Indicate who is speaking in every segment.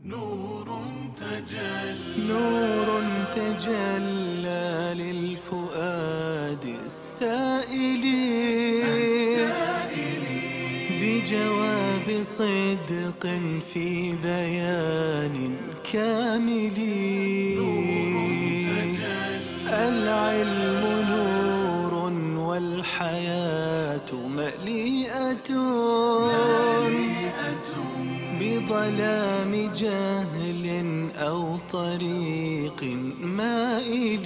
Speaker 1: نور تجلى للفؤاد السائل بجواب صدق في بيان كامل. العلم نور والحياة مليئة بظلام جهل أو طريق مائل.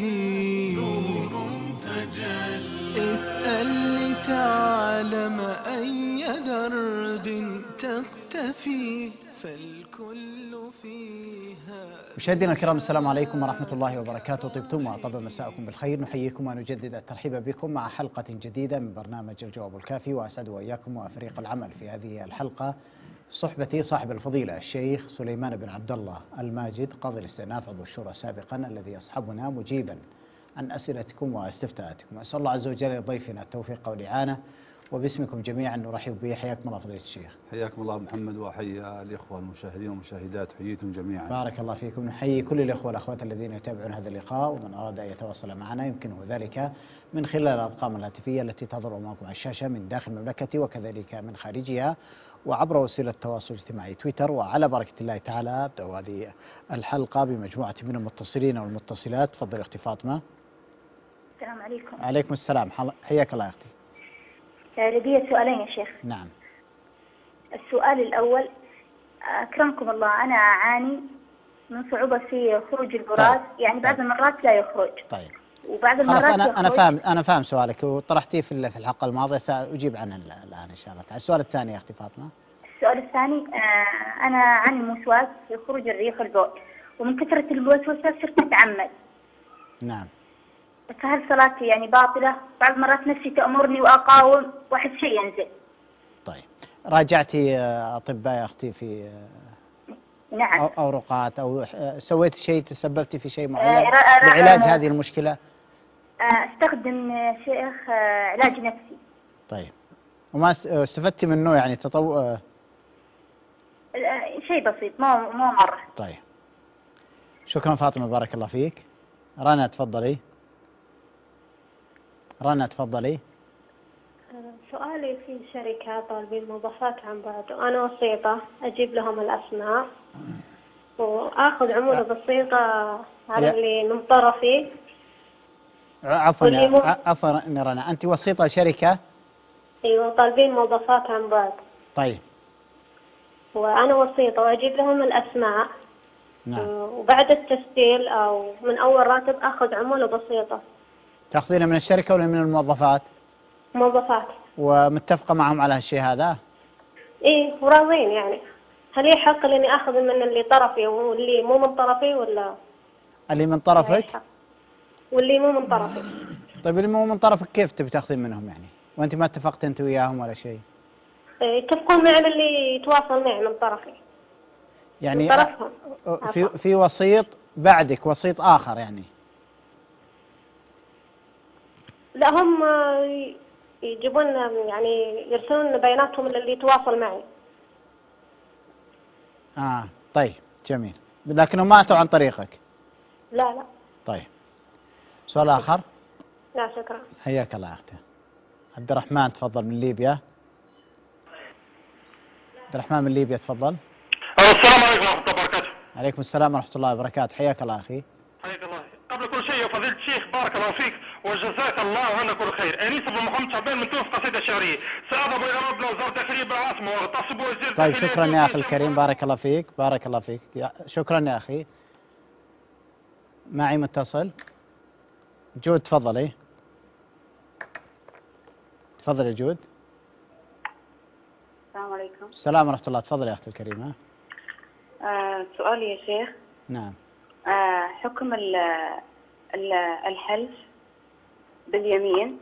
Speaker 1: اسأل لتعلم أي درب تقتفي فالكل فيها.
Speaker 2: مشاهدينا الكرام، السلام عليكم ورحمة الله وبركاته. طبتم وطاب مساءكم بالخير. نحييكم ونجدد الترحيب بكم مع حلقة جديدة من برنامج الجواب الكافي، وأسعد وإياكم وفريق العمل في هذه الحلقة صحبتي صاحب الفضيلة الشيخ سليمان بن عبد الله الماجد، قاضي الاستئناف عضو الشورى سابقا، الذي يصحبنا مجيبا عن أسئلتكم واستفتاءاتكم. أسأل الله عز وجل لضيفنا التوفيق والإعانة، وباسمكم جميعا نرحب به. حياكم الله فضيلة الشيخ.
Speaker 3: حياكم الله محمد، وحيا الإخوة المشاهدين والمشاهدات، حييتم جميعا.
Speaker 2: بارك الله فيكم. نحيي كل الإخوة والأخوات الذين يتابعون هذا اللقاء، ومن أراد أن يتواصل معنا يمكنه ذلك من خلال الأرقام الهاتفية التي تظهر أمامكم على الشاشة من داخل المملكة وكذلك من خارجها، وعبر وسيلة التواصل الاجتماعي تويتر. وعلى بركة الله تعالى أبدأ هذه الحلقة بمجموعة من المتصلين والمتصلات. تفضل أختي فاطمة.
Speaker 4: السلام عليكم.
Speaker 2: عليكم السلام، حياك الله يا أختي.
Speaker 4: لدي سؤالين يا شيخ.
Speaker 2: نعم.
Speaker 4: السؤال الأول، أكرمكم الله، أنا أعاني من صعوبة في خروج البراز. يعني بعض المرات لا يخرج.
Speaker 2: طيب.
Speaker 4: وبعض المرات
Speaker 2: أنا فاهم سؤالك وطرحتيه في الحلقة الماضية، سأجيب عنه الآن إن شاء الله. السؤال الثاني يا أختي فاطمة.
Speaker 4: السؤال الثاني، أنا أعاني من وسواس في خروج الريح والبول، ومن كثرة الوسواس صرت أتعمد.
Speaker 2: نعم.
Speaker 4: فهل صلاتي يعني باطلة؟ بعض المرات نفسي تأمرني وأقاوم واحد شيء ينزل.
Speaker 2: طيب، راجعتي أطباء يا أختي في
Speaker 4: نعم.
Speaker 2: أو رقات، أو سويت شيء، تسببتي في شيء معين لعلاج هذه المشكلة؟
Speaker 4: أستخدم شيخ علاج نفسي.
Speaker 2: طيب، وما استفدتي منه يعني
Speaker 4: شيء بسيط، مو مرة.
Speaker 2: طيب، شكرا فاطمة، بارك الله فيك. رنا تفضلي. رنا تفضلي.
Speaker 5: سؤالي في شركة طالبين موظفات عن بعد، وأنا وسيطة أجيب لهم الأسماء وآخذ عمولة بسيطة على اللي من طرفي.
Speaker 2: عفوا رنا، أنت وسيطة شركة؟
Speaker 5: أيوة، طالبين موظفات عن بعد.
Speaker 2: طيب.
Speaker 5: وأنا وسيطة وأجيب لهم الأسماء.
Speaker 2: نعم.
Speaker 5: وبعد التسجيل أو من أول راتب أخذ عمولة بسيطة.
Speaker 2: تأخذينها من الشركة ولا من الموظفات؟
Speaker 5: موظفات.
Speaker 2: ومتفقة معهم على هالشيء هذا؟
Speaker 5: إيه، وراضين يعني. هل يحق لي أخذ من اللي طرفي واللي مو من طرفي، ولا
Speaker 2: اللي من طرفك
Speaker 5: واللي مو من طرفي؟
Speaker 2: طيب، اللي مو من طرفك كيف تبي تأخذين منهم يعني وأنت ما اتفقت أنت وياهم ولا شيء؟
Speaker 5: يتفقون معي اللي يتواصل معي من طرفي
Speaker 2: يعني
Speaker 5: من طرفهم.
Speaker 2: في وسيط بعدك، وسيط آخر يعني؟
Speaker 5: لا، هم يجيبون يعني يرسلون بياناتهم اللي يتواصل معي.
Speaker 2: طيب، جميل، لكنهم ما أتوا عن طريقك؟
Speaker 5: لا.
Speaker 2: طيب، سؤال آخر؟
Speaker 5: لا شكرا.
Speaker 2: حياك الله يا أختي. عبد الرحمن تفضل من ليبيا. عبد الرحمن من ليبيا تفضل.
Speaker 6: السلام عليكم ورحمة الله وبركاته.
Speaker 2: عليكم السلام ورحمة الله وبركاته. حياك الله أخي.
Speaker 6: حياك الله. قبل كل شيء يا فضيلة الشيخ، بارك الله فيك وجزاك الله عنا كل خير. أنيس بن محمد شعبان من تونس، قصيدة شعرية. سأذهب إلى ربنا وزارة الداخلية بالعاصمة واغتصب وزير.
Speaker 2: طيب، شكرا يا أخي الكريم، بارك الله فيك. بارك الله فيك، شكرا يا أخي. معي متصل. جود تفضلي. تفضل يا جود.
Speaker 7: السلام عليكم.
Speaker 2: السلام ورحمة الله. تفضل يا أختي الكريمة.
Speaker 7: سؤالي يا شيخ.
Speaker 2: نعم.
Speaker 7: حكم الحلف باليمين،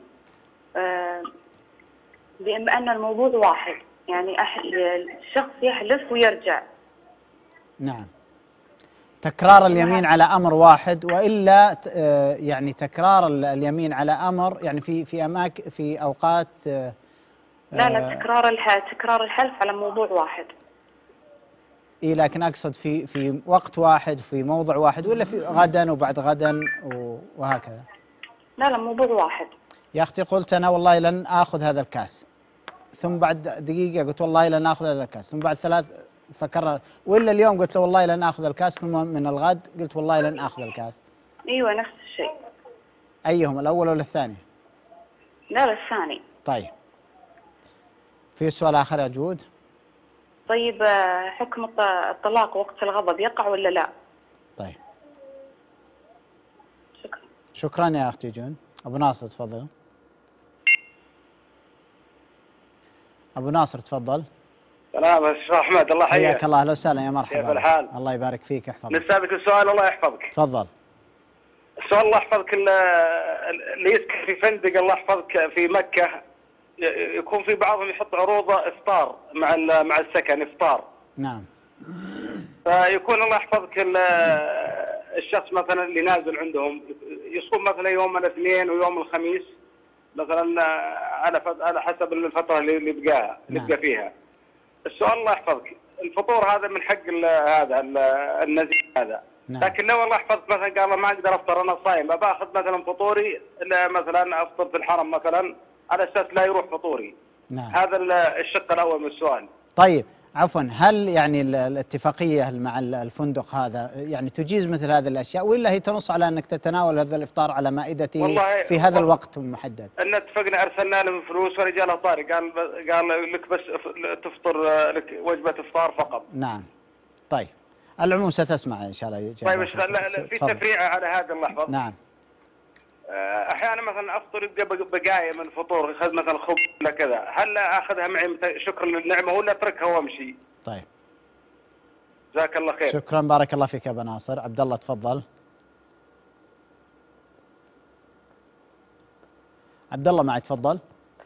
Speaker 7: بما أن الموضوع واحد، يعني الشخص يحلف ويرجع.
Speaker 2: نعم. تكرار اليمين على أمر واحد، وإلا يعني تكرار اليمين على أمر يعني في أوقات.
Speaker 7: لا، تكرار الحلف على موضوع واحد.
Speaker 2: اي لكن اقصد في وقت واحد في موضع واحد، ولا في غدا وبعد غدا وهكذا؟
Speaker 7: لا موضوع واحد.
Speaker 2: يا اختي قلت انا والله لن اخذ هذا الكاس، ثم بعد دقيقة قلت والله لن اخذ هذا الكاس، ثم بعد 3 فكرر، ولا اليوم قلت له والله لن اخذ الكاس، ثم من الغد قلت والله لن اخذ الكاس.
Speaker 7: ايوه نفس الشيء.
Speaker 2: ايهم الاول ولا الثاني؟
Speaker 7: لا الثاني.
Speaker 2: طيب في سؤال اخر يا جود؟
Speaker 7: طيب حكم الطلاق وقت الغضب يقع ولا لا؟
Speaker 2: طيب
Speaker 7: شكرا.
Speaker 2: شكرا يا اختي جود. ابو ناصر تفضل. ابو ناصر تفضل.
Speaker 8: سلام يا شيخ احمد، الله يحييك.
Speaker 2: حياك الله، اهلا وسهلا يا مرحبا.
Speaker 8: كيف الحال؟
Speaker 2: الله يبارك فيك، يحفظك.
Speaker 8: نسألك السؤال الله يحفظك.
Speaker 2: تفضل.
Speaker 8: السؤال الله يحفظك، اللي يسكن في فندق الله يحفظك في مكة يكون في بعضهم يحط عروض افطار مع السكن افطار.
Speaker 2: نعم.
Speaker 8: فيكون الله يحفظك الشخص مثلا اللي نازل عندهم يصوم مثلا يوم الاثنين ويوم الخميس مثلا على حسب الفترة اللي بقى فيها. السؤال الله يحفظك، الفطور هذا من حق هذا النزيل هذا.
Speaker 2: نعم.
Speaker 8: لكن لو الله يحفظك مثلا قال ما اقدر افطر انا صايم، باخذ مثلا فطوري مثلا افطر في الحرم مثلا على اساس لا يروح فطوري.
Speaker 2: نعم.
Speaker 8: هذا الشق الاول من السؤال.
Speaker 2: طيب عفوا، هل يعني الاتفاقية مع الفندق هذا يعني تجيز مثل هذه الأشياء، ولا هي تنص على أنك تتناول هذا الإفطار على مائدتي في هذا الوقت المحدد؟
Speaker 8: أن اتفقنا أرسلنا له فلوس ورجاله طارق قال لك بس تفطر لك وجبة إفطار فقط.
Speaker 2: نعم. طيب العموم ستسمع إن شاء الله.
Speaker 8: طيب في تفريعة على هذا الله يحفظك.
Speaker 2: نعم.
Speaker 8: احيانا مثلا افطر يبقى بقايا من فطور، اخذ مثلا خبز ولا كذا، هل اخذها معي شكرا للنعمه ولا اتركها وامشي؟
Speaker 2: طيب
Speaker 8: جزاك الله خير.
Speaker 2: شكرا، بارك الله فيك يا ابو ناصر. عبد الله تفضل. عبد الله معي تفضل.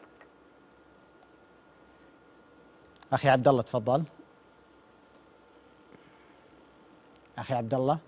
Speaker 2: اخي عبد الله تفضل. اخي عبد الله.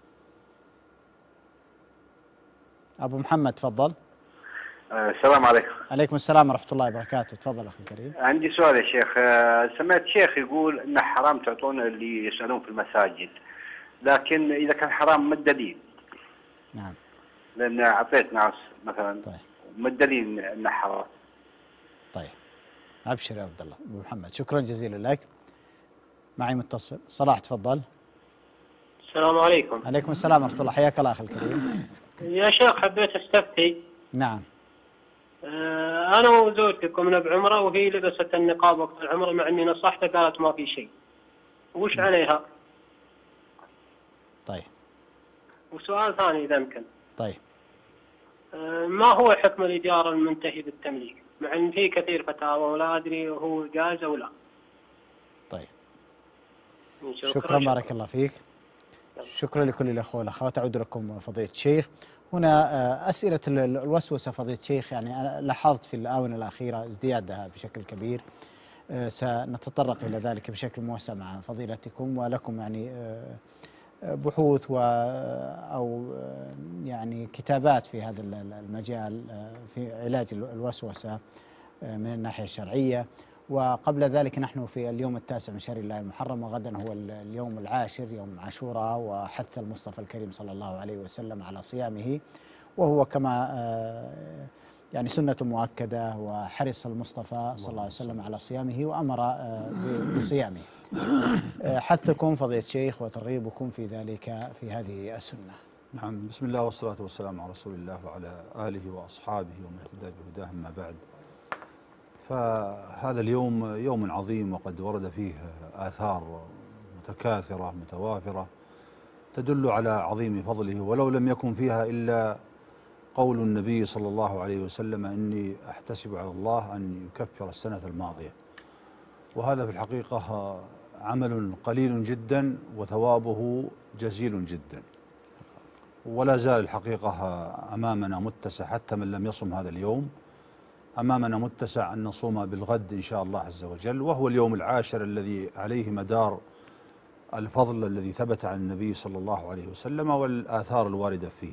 Speaker 2: أبو محمد تفضل.
Speaker 9: السلام عليكم.
Speaker 2: عليكم السلام ورحمة الله وبركاته. تفضل أخي الكريم.
Speaker 9: عندي سؤال يا شيخ. سمعت شيخ يقول إنه حرام تعطون اللي يسألون في المساجد، لكن إذا كان حرام ما الدليل؟
Speaker 2: نعم.
Speaker 9: لأن أعطيت ناس مثلا.
Speaker 2: طيب.
Speaker 9: ما الدليل إنه حرام؟
Speaker 2: طيب أبشر يا عبد الله. أبو محمد شكرا جزيلا لك. معي متصل. صلاح تفضل.
Speaker 10: السلام عليكم.
Speaker 2: عليكم السلام ورحمة الله. حياك الله أخي الكريم.
Speaker 10: يا شيخ حبيت استفتي.
Speaker 2: نعم.
Speaker 10: أنا وزوجتي قمنا بعمرة وهي لبست النقاب وقت العمرة، مع إني نصحتها قالت ما في شيء. وش عليها؟
Speaker 2: طيب.
Speaker 10: وسؤال ثاني إذا يمكن.
Speaker 2: طيب.
Speaker 10: ما هو حكم الإيجار المنتهي بالتمليك؟ مع إن في كثير فتاوى ولا أدري هو جائز أو لا.
Speaker 2: طيب. شكرا بارك الله فيك. شكرا لكل الأخوة والأخوات. أعود لكم فضيلة الشيخ. هنا أسئلة الوسوسة فضيلة الشيخ، يعني أنا لاحظت في الآونة الأخيرة ازديادها بشكل كبير. سنتطرق إلى ذلك بشكل موسع مع فضيلتكم ولكم، يعني بحوث أو يعني كتابات في هذا المجال في علاج الوسوسة من الناحية الشرعية. وقبل ذلك نحن في اليوم 9 من شهر الله المحرم، وغدا هو اليوم 10 يوم عاشوراء، وحث المصطفى الكريم صلى الله عليه وسلم على صيامه، وهو كما يعني سنة مؤكدة، وحرص المصطفى صلى الله عليه وسلم على صيامه وأمر بصيامه. حثكم فضيلة الشيخ وترغيبكم في ذلك في هذه السنة.
Speaker 3: نعم. بسم الله والصلاة والسلام على رسول الله وعلى آله وأصحابه ومن اهتدى بهداه، ما بعد. فهذا اليوم يوم عظيم، وقد ورد فيه آثار متكاثرة متوافرة تدل على عظيم فضله، ولو لم يكن فيها إلا قول النبي صلى الله عليه وسلم: إني أحتسب على الله أن يكفر السنة الماضية. وهذا في الحقيقة عمل قليل جدا وثوابه جزيل جدا، ولا زال الحقيقة أمامنا متسع، حتى من لم يصم هذا اليوم أمامنا متسع أن نصوم بالغد إن شاء الله عز وجل، وهو اليوم 10 الذي عليه مدار الفضل الذي ثبت عن النبي صلى الله عليه وسلم والآثار الواردة فيه.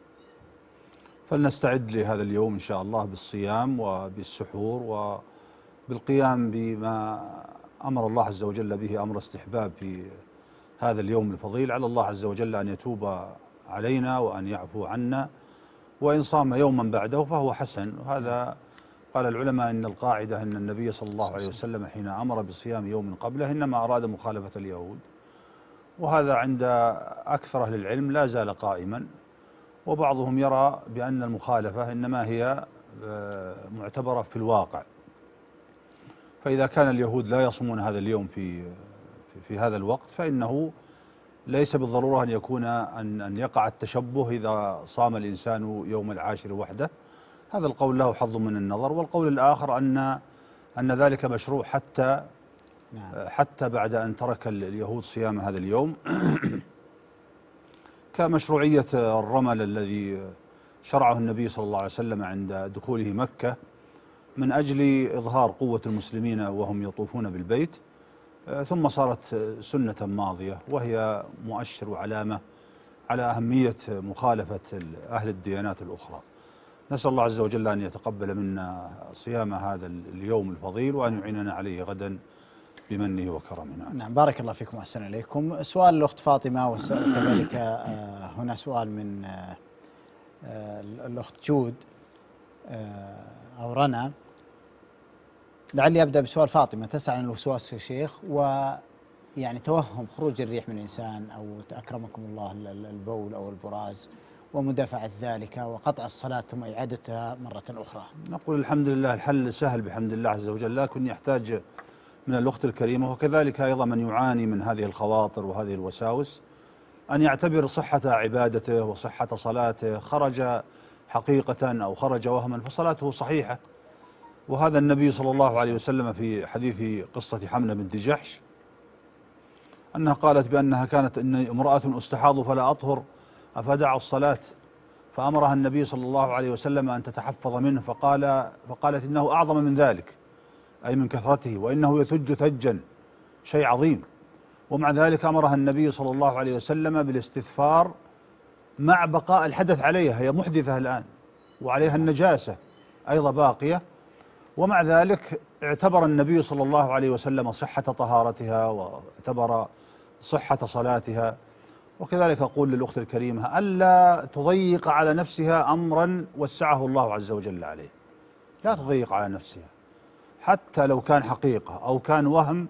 Speaker 3: فلنستعد لهذا اليوم إن شاء الله بالصيام وبالسحور وبالقيام بما أمر الله عز وجل به أمر استحباب في هذا اليوم الفضيل. على الله عز وجل أن يتوب علينا وأن يعفو عنا، وإن صام يوما بعده فهو حسن. وهذا قال العلماء إن القاعدة أن النبي صلى الله عليه وسلم حين أمر بصيام يوم قبله إنما أراد مخالفة اليهود، وهذا عند أكثر أهل العلم لا زال قائما، وبعضهم يرى بأن المخالفة إنما هي معتبرة في الواقع. فإذا كان اليهود لا يصومون هذا اليوم في هذا الوقت فإنه ليس بالضرورة أن يكون أن يقع التشبه إذا صام الإنسان يوم العاشر وحده. هذا القول له حظ من النظر. والقول الآخر أن ذلك مشروع حتى بعد أن ترك اليهود صيام هذا اليوم كمشروعية الرمل الذي شرعه النبي صلى الله عليه وسلم عند دخوله مكة من أجل إظهار قوة المسلمين وهم يطوفون بالبيت، ثم صارت سنة ماضية وهي مؤشر وعلامة على أهمية مخالفة أهل الديانات الأخرى. نسأل الله عز وجل أن يتقبل منا صيام هذا اليوم الفضيل وأن يعيننا عليه غدا بمنه وكرمه.
Speaker 2: نعم، بارك الله فيكم وأحسن إليكم. سؤال الأخت فاطمة، وكذلك هنا سؤال من الأخت جود أو رنا. لعلي أبدأ بسؤال فاطمة تسأل عن الوسواس يا شيخ، ويعني توهم خروج الريح من الإنسان أو أكرمكم الله البول أو البراز ومدافعة ذلك وقطع الصلاة ثم إعادتها مرة أخرى.
Speaker 3: نقول الحمد لله الحل سهل بحمد الله عز وجل، لكن يحتاج من الأخت الكريمة وكذلك أيضا من يعاني من هذه الخواطر وهذه الوساوس أن يعتبر صحة عبادته وصحة صلاته. خرج حقيقة أو خرج وهما فصلاته صحيحة. وهذا النبي صلى الله عليه وسلم في حديث قصة حملة بنت جحش أنها قالت بأنها كانت إن امرأة استحاض فلا أطهر أفدع الصلاة، فأمرها النبي صلى الله عليه وسلم أن تتحفظ منه، فقالت إنه أعظم من ذلك أي من كثرته، وإنه يثج ثجا شيء عظيم. ومع ذلك أمرها النبي صلى الله عليه وسلم بالاستثفار مع بقاء الحدث عليها، هي محدثة الآن وعليها النجاسة أيضا باقية، ومع ذلك اعتبر النبي صلى الله عليه وسلم صحة طهارتها واعتبر صحة صلاتها. وكذلك أقول للأخت الكريمة ألا تضيق على نفسها أمرا وسعه الله عز وجل عليه، لا تضيق على نفسها حتى لو كان حقيقة أو كان وهم،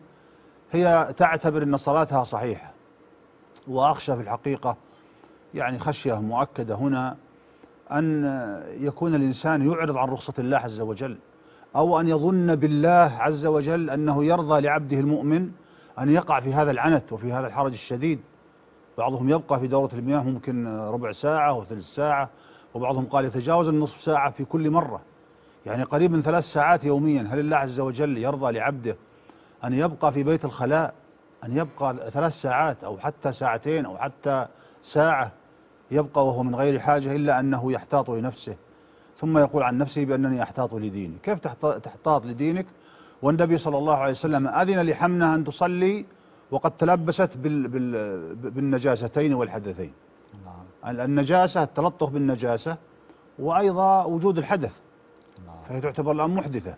Speaker 3: هي تعتبر أن صلاتها صحيحة. وأخشى في الحقيقة يعني خشية مؤكدة هنا أن يكون الإنسان يعرض عن رخصة الله عز وجل، أو أن يظن بالله عز وجل أنه يرضى لعبده المؤمن أن يقع في هذا العنت وفي هذا الحرج الشديد. بعضهم يبقى في دورة المياه ممكن ربع ساعة وثلث ساعة، وبعضهم قال يتجاوز النصف ساعة في كل مرة، يعني قريب من 3 ساعات يوميا. هل الله عز وجل يرضى لعبده أن يبقى في بيت الخلاء، أن يبقى 3 ساعات أو حتى ساعتين أو حتى ساعة يبقى وهو من غير حاجة إلا أنه يحتاط لنفسه، ثم يقول عن نفسه بأنني أحتاط لديني؟ كيف تحتاط لدينك والنبي صلى الله عليه وسلم أذن لحمنة أن تصلي وقد تلبست بالنجاستين والحدثين؟ النجاسة التلطخ بالنجاسة وأيضا وجود الحدث، فهي تعتبر الآن محدثة،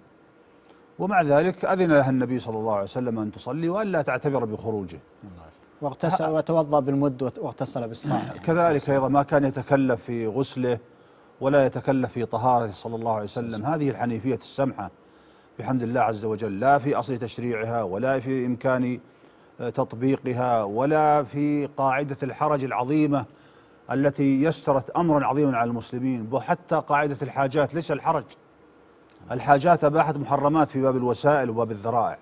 Speaker 3: ومع ذلك أذن لها النبي صلى الله عليه وسلم أن تصلي وألا تعتبر بخروجه.
Speaker 2: واغتسل وتوضأ بالمد واغتسل بالصاع يعني.
Speaker 3: كذلك أيضا ما كان يتكلف في غسله ولا يتكلف في طهارته صلى الله عليه وسلم. هذه الحنيفية السمحة بحمد الله عز وجل، لا في أصل تشريعها ولا في إمكان تطبيقها ولا في قاعدة الحرج العظيمة التي يسرت أمرا عظيما على المسلمين، وحتى قاعدة الحاجات ليس الحرج. الحاجات أباحت محرمات في باب الوسائل وباب الذرائع،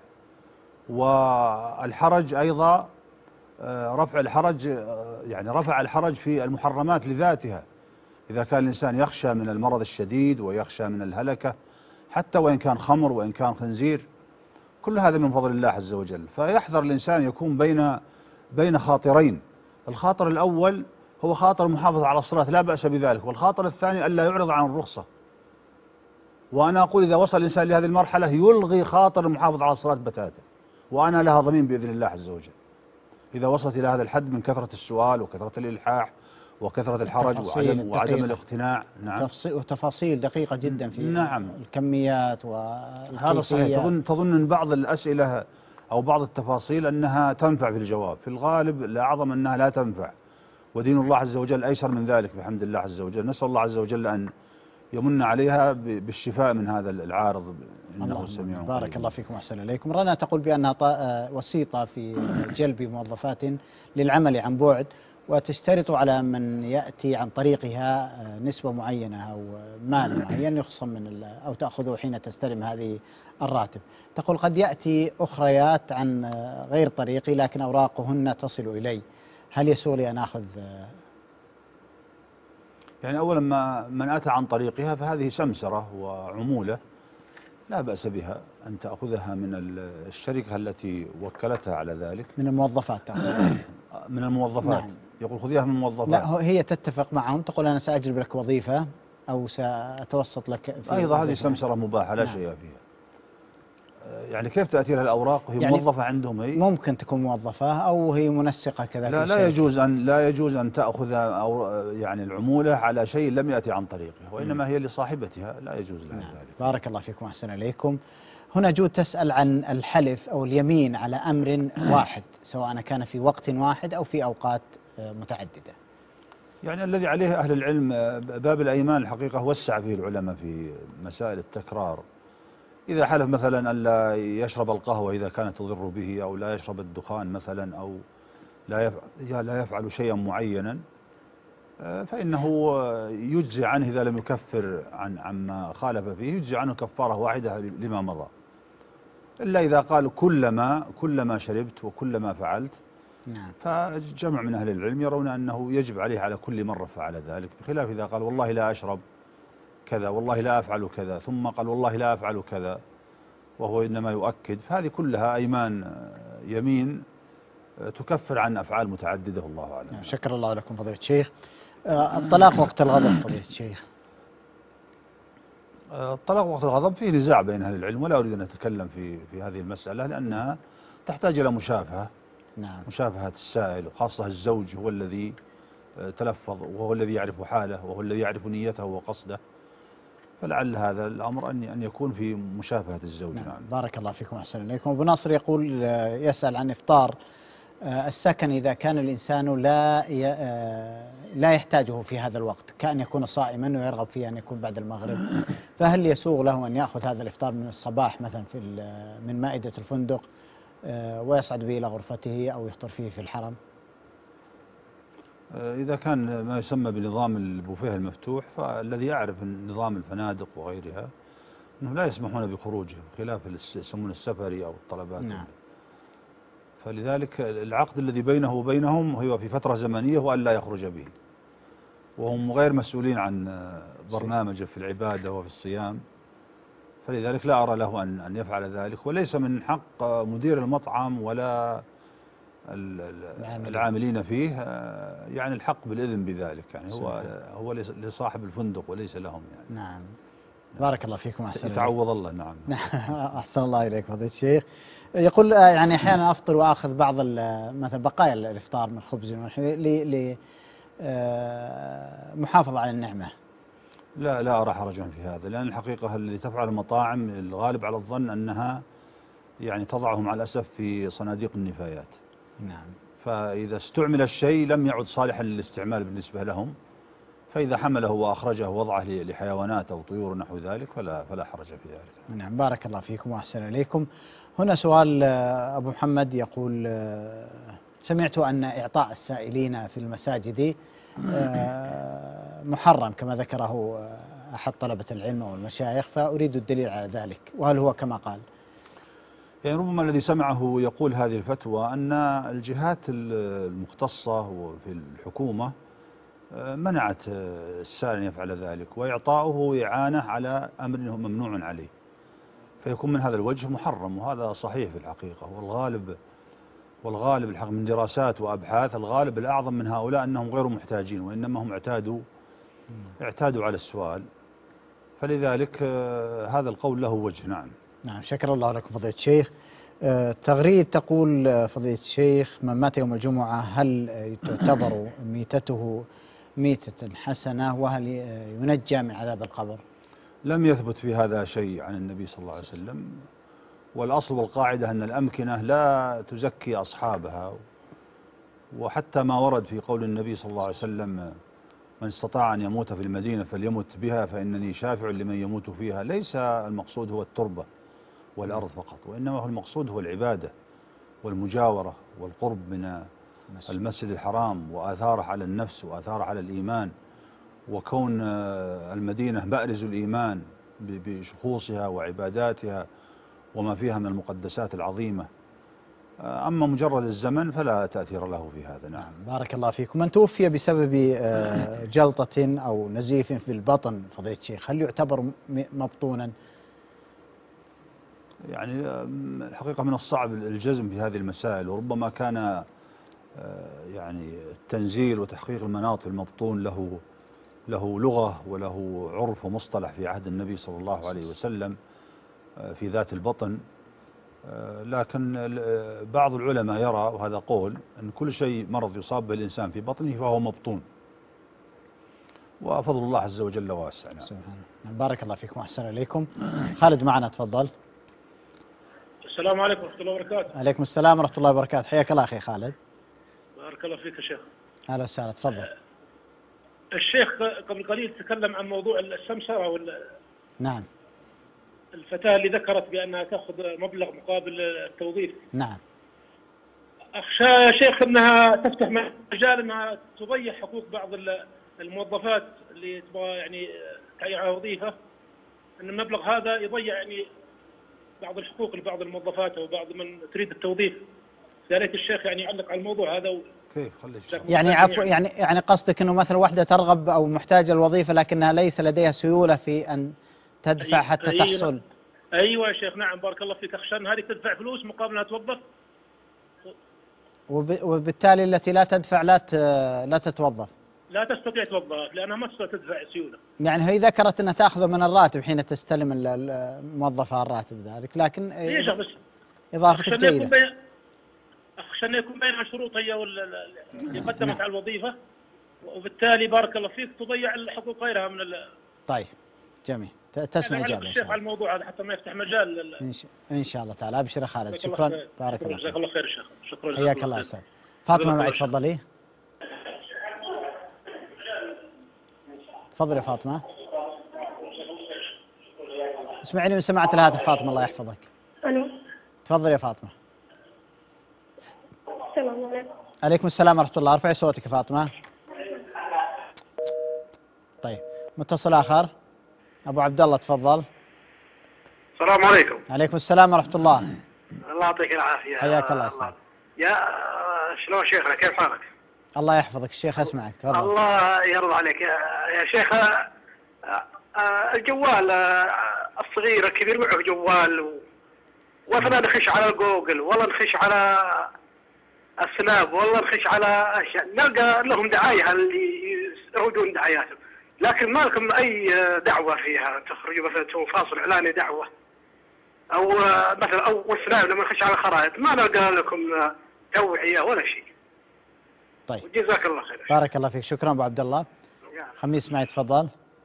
Speaker 3: والحرج أيضا رفع الحرج يعني رفع الحرج في المحرمات لذاتها. إذا كان الإنسان يخشى من المرض الشديد ويخشى من الهلكة حتى وإن كان خمر وإن كان خنزير، كل هذا من فضل الله عز وجل. فيحذر الإنسان يكون بين خاطرين. الخاطر الأول هو خاطر المحافظة على الصلاة، لا بأس بذلك، والخاطر الثاني ألا يعرض عن الرخصة. وأنا أقول إذا وصل الإنسان لهذه المرحلة يلغي خاطر المحافظة على الصلاة بتاتا، وأنا لها ضمين بإذن الله عز وجل. إذا وصلت إلى هذا الحد من كثرة السؤال وكثرة الإلحاح وكثرة الحرج وعدم الاقتناع. نعم،
Speaker 2: وتفاصيل دقيقة جدا في نعم الكميات والكيفية.
Speaker 3: هذا صحيح. تظن أن بعض الأسئلة أو بعض التفاصيل أنها تنفع في الجواب، في الغالب الأعظم أنها لا تنفع، ودين الله عز وجل أيسر من ذلك بحمد الله عز وجل. نسأل الله عز وجل أن يمن عليها بالشفاء من هذا العارض، إنه سميع
Speaker 2: بارك
Speaker 3: قريب.
Speaker 2: الله فيكم وأحسن إليكم. رنا تقول بأنها وسيطة في جلب موظفات للعمل عن بعد، وتشترط على من يأتي عن طريقها نسبة معينة أو مال معين يخصم من أو تأخذه حين تستلم هذه الراتب. تقول قد يأتي أخريات عن غير طريقي لكن أوراقهن تصل إلي، هل يسوغ لي أن أخذ؟
Speaker 3: يعني أولا من أتى عن طريقها فهذه سمسرة وعمولة لا بأس بها أن تأخذها من الشركة التي وكلتها على ذلك،
Speaker 2: من الموظفات
Speaker 3: من الموظفات. نعم. يقول خذيها من الموظفات.
Speaker 2: لا، هي تتفق معهم، تقول أنا سأجلب لك وظيفة أو سأتوسط لك في
Speaker 3: أيضا هذه سمسرة مباحة لا شيء فيها. يعني كيف تأتي لها الأوراق وهي يعني موظفة عندهم؟ هي
Speaker 2: ممكن تكون موظفة أو هي منسقة كذا.
Speaker 3: لا يجوز أن تأخذ أو يعني العمولة على شيء لم يأتي عن طريقه، وإنما هي لصاحبتها، لا يجوز لها ذلك.
Speaker 2: بارك الله فيكم وأحسن إليكم. هنا جود تسأل عن الحلف أو اليمين على أمر واحد، سواء كان في وقت واحد أو في أوقات متعددة.
Speaker 3: يعني الذي عليه أهل العلم باب الأيمان الحقيقة وسع فيه العلماء في مسائل التكرار. إذا حلف مثلا أن لا يشرب القهوة إذا كانت تضر به، أو لا يشرب الدخان مثلا، أو لا يفعل شيئا معينا، فإنه يجزي عنه إذا لم يكفر عما خالف فيه، يجزي عنه كفارة واحدة لما مضى. إلا إذا قال كلما شربت وكلما فعلت.
Speaker 2: نعم.
Speaker 3: فجمع من أهل العلم يرون أنه يجب عليه على كل مرة فعل ذلك، بخلاف إذا قال والله لا أشرب كذا، والله لا أفعل كذا، ثم قال والله لا أفعل كذا وهو إنما يؤكد، فهذه كلها أيمان يمين تكفر عن أفعال متعددة، والله أعلم.
Speaker 2: شكر الله لكم فضيلة الشيخ. الطلاق وقت الغضب فضيلة الشيخ.
Speaker 3: الطلاق وقت الغضب فيه نزاع بين أهل العلم، ولا أريد أن أتكلم في هذه المسألة لأنها تحتاج إلى مشافهة.
Speaker 2: نعم.
Speaker 3: مشافهة السائل، وخاصة الزوج هو الذي تلفظ، وهو الذي يعرف حاله، وهو الذي يعرف نيته وقصده، فلعل هذا الأمر أن يكون في مشافهة الزوج.
Speaker 2: نعم. بارك الله فيكم وأحسن إليكم. أبو ناصر يقول يسأل عن إفطار السكن إذا كان الإنسان لا يحتاجه في هذا الوقت، كأن يكون صائما ويرغب فيه أن يكون بعد المغرب، فهل يسوغ له أن يأخذ هذا الإفطار من الصباح مثلا من مائدة الفندق ويصعد به إلى غرفته أو يفطر فيه في الحرم؟
Speaker 3: إذا كان ما يسمى بنظام البوفيه المفتوح، فالذي يعرف نظام الفنادق وغيرها أنهم لا يسمحون بخروجه، خلاف يسمون السفري أو الطلبات.
Speaker 2: نعم.
Speaker 3: فلذلك العقد الذي بينه وبينهم هو في فترة زمنية وأن لا يخرج به، وهم غير مسؤولين عن برنامجه في العبادة وفي الصيام، فلذلك لا أرى له أن يفعل ذلك. وليس من حق مدير المطعم ولا العاملين فيه يعني الحق بالإذن بذلك، يعني هو لصاحب الفندق وليس لهم يعني.
Speaker 2: نعم. بارك الله فيكم وأحسن إليكم.
Speaker 3: يتعوض الله. نعم.
Speaker 2: أحسن الله إليك فضيلة الشيخ. يقول يعني أحيانا أفطر وأخذ بعض مثلا بقايا الإفطار من خبز لمحافظة على النعمة.
Speaker 3: لا أرى حرجا في هذا، لأن الحقيقة الذي تفعل المطاعم الغالب على الظن أنها يعني تضعهم على الأسف في صناديق النفايات.
Speaker 2: نعم.
Speaker 3: فإذا استعمل الشيء لم يعد صالحا للاستعمال بالنسبة لهم، فإذا حمله وأخرجه ووضعه لحيوانات أو طيور نحو ذلك فلا حرج في ذلك.
Speaker 2: نعم. بارك الله فيكم وأحسن إليكم. هنا سؤال أبو محمد يقول سمعت أن إعطاء السائلين في المساجد محرم كما ذكره أحد طلبة العلم والمشايخ، فأريد الدليل على ذلك، وهل هو كما قال؟
Speaker 3: يعني ربما الذي سمعه يقول هذه الفتوى أن الجهات المختصة في الحكومة منعت السائل أن يفعل ذلك، وإعطاؤه إعانة على أمر ممنوع عليه، فيكون من هذا الوجه محرم، وهذا صحيح في الحقيقة. والغالب الحق من دراسات وأبحاث الغالب الأعظم من هؤلاء أنهم غير محتاجين، وإنما هم اعتادوا على السؤال، فلذلك هذا القول له وجه. نعم.
Speaker 2: نعم. شكر الله لكم فضيلة الشيخ. تغريد تقول فضيلة الشيخ من مات يوم الجمعة هل تعتبر ميتته ميتة حسنة، وهل ينجى من عذاب القبر؟
Speaker 3: لم يثبت في هذا شيء عن النبي صلى الله عليه وسلم، والأصل والقاعدة أن الأمكنة لا تزكي أصحابها، وحتى ما ورد في قول النبي صلى الله عليه وسلم: من استطاع أن يموت في المدينة فليمت بها فإنني شافع لمن يموت فيها. ليس المقصود هو التربة والأرض فقط، وإنما هو المقصود هو العبادة والمجاورة والقرب من المسجد الحرام وآثاره على النفس وآثاره على الإيمان، وكون المدينة مأرز الإيمان بشخوصها وعباداتها وما فيها من المقدسات العظيمة. أما مجرد الزمن فلا تأثير له في هذا. نعم.
Speaker 2: بارك الله فيكم. من توفي بسبب جلطة أو نزيف في البطن فضيلة الشيخ، هل يعتبر مبطونا؟
Speaker 3: يعني الحقيقة من الصعب الجزم في هذه المسائل، وربما كان يعني التنزيل وتحقيق المناط في المبطون له لغة وله عرف ومصطلح في عهد النبي صلى الله عليه وسلم في ذات البطن. لكن بعض العلماء يرى، وهذا قول، أن كل شيء مرض يصاب به الإنسان في بطنه فهو مبطون، وفضل الله عز وجل واسع.
Speaker 2: سبحانه. بارك الله فيكم وأحسن إليكم. خالد معنا، تفضل.
Speaker 11: السلام عليكم ورحمة الله وبركاته.
Speaker 2: عليكم السلام ورحمة الله وبركاته. حياك الله أخي خالد.
Speaker 11: بارك الله فيك يا شيخ.
Speaker 2: أهلا وسهلا، تفضل.
Speaker 11: الشيخ قبل قليل تكلم عن موضوع السمسرة
Speaker 2: نعم.
Speaker 11: الفتاة اللي ذكرت بأنها تأخذ مبلغ مقابل التوظيف.
Speaker 2: نعم.
Speaker 11: أخشى يا شيخ أنها تفتح مجال أنها تضيع حقوق بعض الموظفات اللي تبغى يعني تعينها وظيفة، أن المبلغ هذا يضيع يعني بعض الحقوق لبعض الموظفات أو بعض من تريد التوظيف. يا ريت الشيخ يعني يعلق على الموضوع هذا.
Speaker 3: كيف خلي
Speaker 2: يعني عفوا، يعني قصدك أنه مثلا واحدة ترغب أو محتاجة الوظيفة لكنها ليس لديها سيولة في أن تدفع حتى تحصل.
Speaker 11: أيوة يا شيخ، نعم بارك الله فيك. أخشى أن هذه تدفع فلوس مقابل أنها توظف،
Speaker 2: وبالتالي التي لا تدفع لا تتوظف،
Speaker 11: لا تستطيع توظف لأنها ما تستطيع تدفع سيولة.
Speaker 2: يعني هي ذكرت أنها تأخذ من الراتب حين تستلم الموظفة الراتب ذلك، لكن إضافتك جيدة.
Speaker 11: أخشى أن يكون بينها شروط هي اللي قدمت على الوظيفة، وبالتالي بارك الله فيك تضيع الحقوق غيرها من
Speaker 2: طيب جميل. تسمع إجابة
Speaker 11: الشيخ على الموضوع هذا حتى ما يفتح مجال
Speaker 2: إن شاء الله تعالى. أبشر خالد، شكرا. بارك الله فيك.
Speaker 11: جزاك الله خير شيخ. شكرا.
Speaker 2: حياك الله أستاذ. فاطمة معك، تفضلي. تفضلي يا فاطمة. اسمعيني من سماعة الهاتف فاطمة، الله يحفظك.
Speaker 5: ألو.
Speaker 2: تفضلي يا فاطمة.
Speaker 5: السلام عليكم.
Speaker 2: عليكم السلام ورحمة الله. ارفعي صوتك يا فاطمة. طيب، متصل آخر. أبو عبد الله، تفضل.
Speaker 12: السلام عليكم.
Speaker 2: عليكم السلام ورحمة الله.
Speaker 12: الله يعطيك العافية.
Speaker 2: حياك الله أستاذ.
Speaker 12: يا شلون شيخنا، كيف حالك؟
Speaker 2: الله يحفظك الشيخ، أسمعك، تفضل.
Speaker 12: الله يرضى عليك يا شيخ. الجوال الصغير الكبير معه جوال، وأنا نخش على جوجل والله نخش على السناب والله نخش على أشياء، نلقى لهم دعاية اللي يسردون دعاياتهم، لكن ما لكم أي دعوة فيها تخرجوا مثلا تسوون فاصل إعلاني دعوة، أو مثلا أو السناب لما نخش على الخرائط ما نلقى لكم توعية ولا شيء.
Speaker 2: طيب
Speaker 12: جزاك الله خير.
Speaker 2: بارك الله فيك، شكرا أبو عبد الله. خميس معي، تفضل.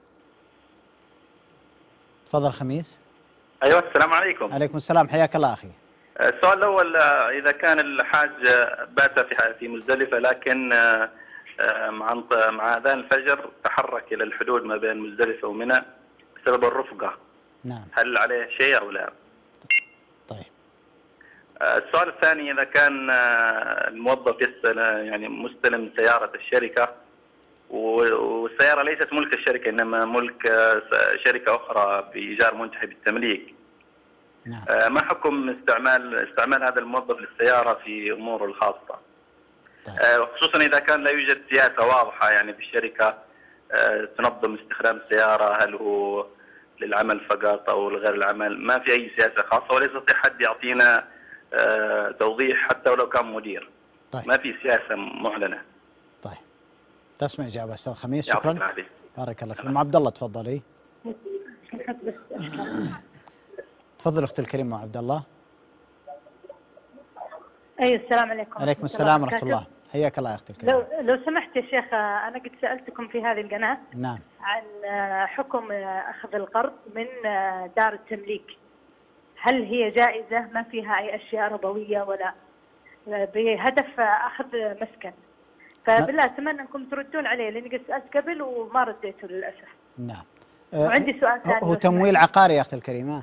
Speaker 2: تفضل خميس.
Speaker 13: أيوة السلام عليكم.
Speaker 2: عليكم السلام، حياك الله أخي.
Speaker 13: السؤال الأول، إذا كان الحاج بات في مزدلفة لكن مع أذان الفجر تحرك إلى الحدود ما بين مزدلفة ومنى بسبب الرفقة،
Speaker 2: نعم،
Speaker 13: هل عليه شيء أو لا؟
Speaker 2: طيب.
Speaker 13: السؤال الثاني، إذا كان الموظف يعني مستلم سيارة الشركة والسيارة ليست ملك الشركة إنما ملك شركة أخرى بإيجار منتهي بالتمليك،
Speaker 2: نعم،
Speaker 13: ما حكم استعمال هذا الموظف للسيارة في أموره الخاصة؟ خصوصا إذا كان لا يوجد سياسة واضحة يعني بالشركة تنظم استخدام السيارة، هل هو للعمل فقط أو لغير العمل؟ ما في أي سياسة خاصة ولا يستطيع حد يعطينا توضيح حتى ولو كان مدير.
Speaker 2: طيب.
Speaker 13: ما في سياسة معلنة.
Speaker 2: طيب، تسمع إجابة أستاذ خميس، شكرا. بارك الله فيك. عبد الله، تفضلي. تفضل أختي الكريمة عبد الله.
Speaker 14: أيوة السلام عليكم.
Speaker 2: عليكم السلام ورحمة الله. حياك الله يا أختي الكريمة.
Speaker 14: لو سمحت يا شيخ، أنا قد سألتكم في هذه القناة
Speaker 2: نعم
Speaker 14: عن حكم أخذ القرض من دار التمليك. هل هي جائزة ما فيها أي أشياء ربوية ولا بهدف أخذ مسكن؟ فبالله أتمنى أنكم تردون عليه لأني قد سألت قبل وما رديته للأسف.
Speaker 2: نعم.
Speaker 14: وعندي سؤال ثاني.
Speaker 2: هو تمويل عقاري يا أختي الكريمة؟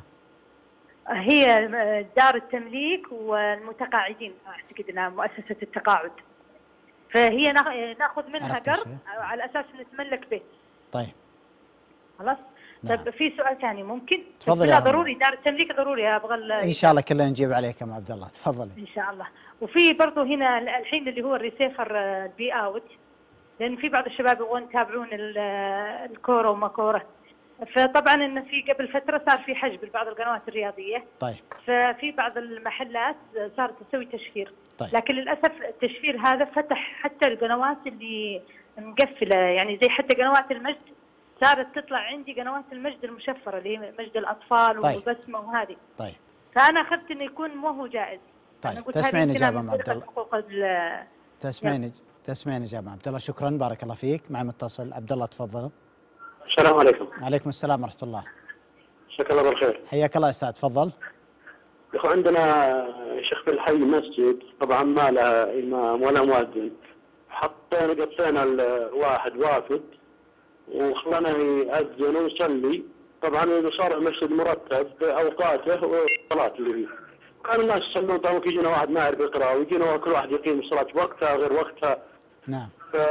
Speaker 14: هي دار التمليك والمتقاعدين، أعتقد أنها مؤسسة التقاعد، فهي ناخذ منها قرض على أساس نتملك بيت.
Speaker 2: طيب
Speaker 14: خلاص.
Speaker 2: نعم.
Speaker 14: طيب في سؤال ثاني ممكن؟
Speaker 2: تفضل.
Speaker 14: لا ضروري دار التمليك ضروري أبغى
Speaker 2: إن شاء الله كلنا نجيب عليك يا عبد الله، تفضلي.
Speaker 14: إن شاء الله. وفي برضو هنا الحين اللي هو الريسيفر البي أوت، لأن في بعض الشباب يبغون يتابعون الكورة وما كورة، فطبعا إن في قبل فترة صار في حجب لبعض القنوات الرياضية.
Speaker 2: طيب.
Speaker 14: ففي بعض المحلات صارت تسوي تشفير.
Speaker 2: طيب.
Speaker 14: لكن للأسف التشفير هذا فتح حتى القنوات اللي مقفلة، يعني زي حتى قنوات المجد صارت تطلع عندي قنوات المجد المشفرة اللي هي مجد الأطفال. طيب. وبسمة وهذه.
Speaker 2: طيب.
Speaker 14: فأنا أخذت إنه يكون مو هو جائز.
Speaker 2: طيب تسمعين إجابة مع عبد
Speaker 14: الله.
Speaker 2: تسمعين إجابة عبد الله. شكرا بارك الله فيك. مع متصل عبد الله تفضل.
Speaker 15: السلام عليكم.
Speaker 2: وعليكم السلام ورحمة الله.
Speaker 15: جزاك الله بالخير.
Speaker 2: حياك الله يا أستاذ تفضل.
Speaker 15: يا أخو عندنا شيخ في الحي مسجد طبعا ما له إمام ولا مؤذن، حطينا قصينا الواحد وافد وخلنا يأذن ويصلي، طبعا صار المسجد مرتب بأوقاته والصلاة اللي فيه. كان الناس يصلون طبعا يجينا واحد ما يعرف يقرأ ويجينا كل واحد يقيم الصلاة وقتها غير وقتها.
Speaker 2: نعم.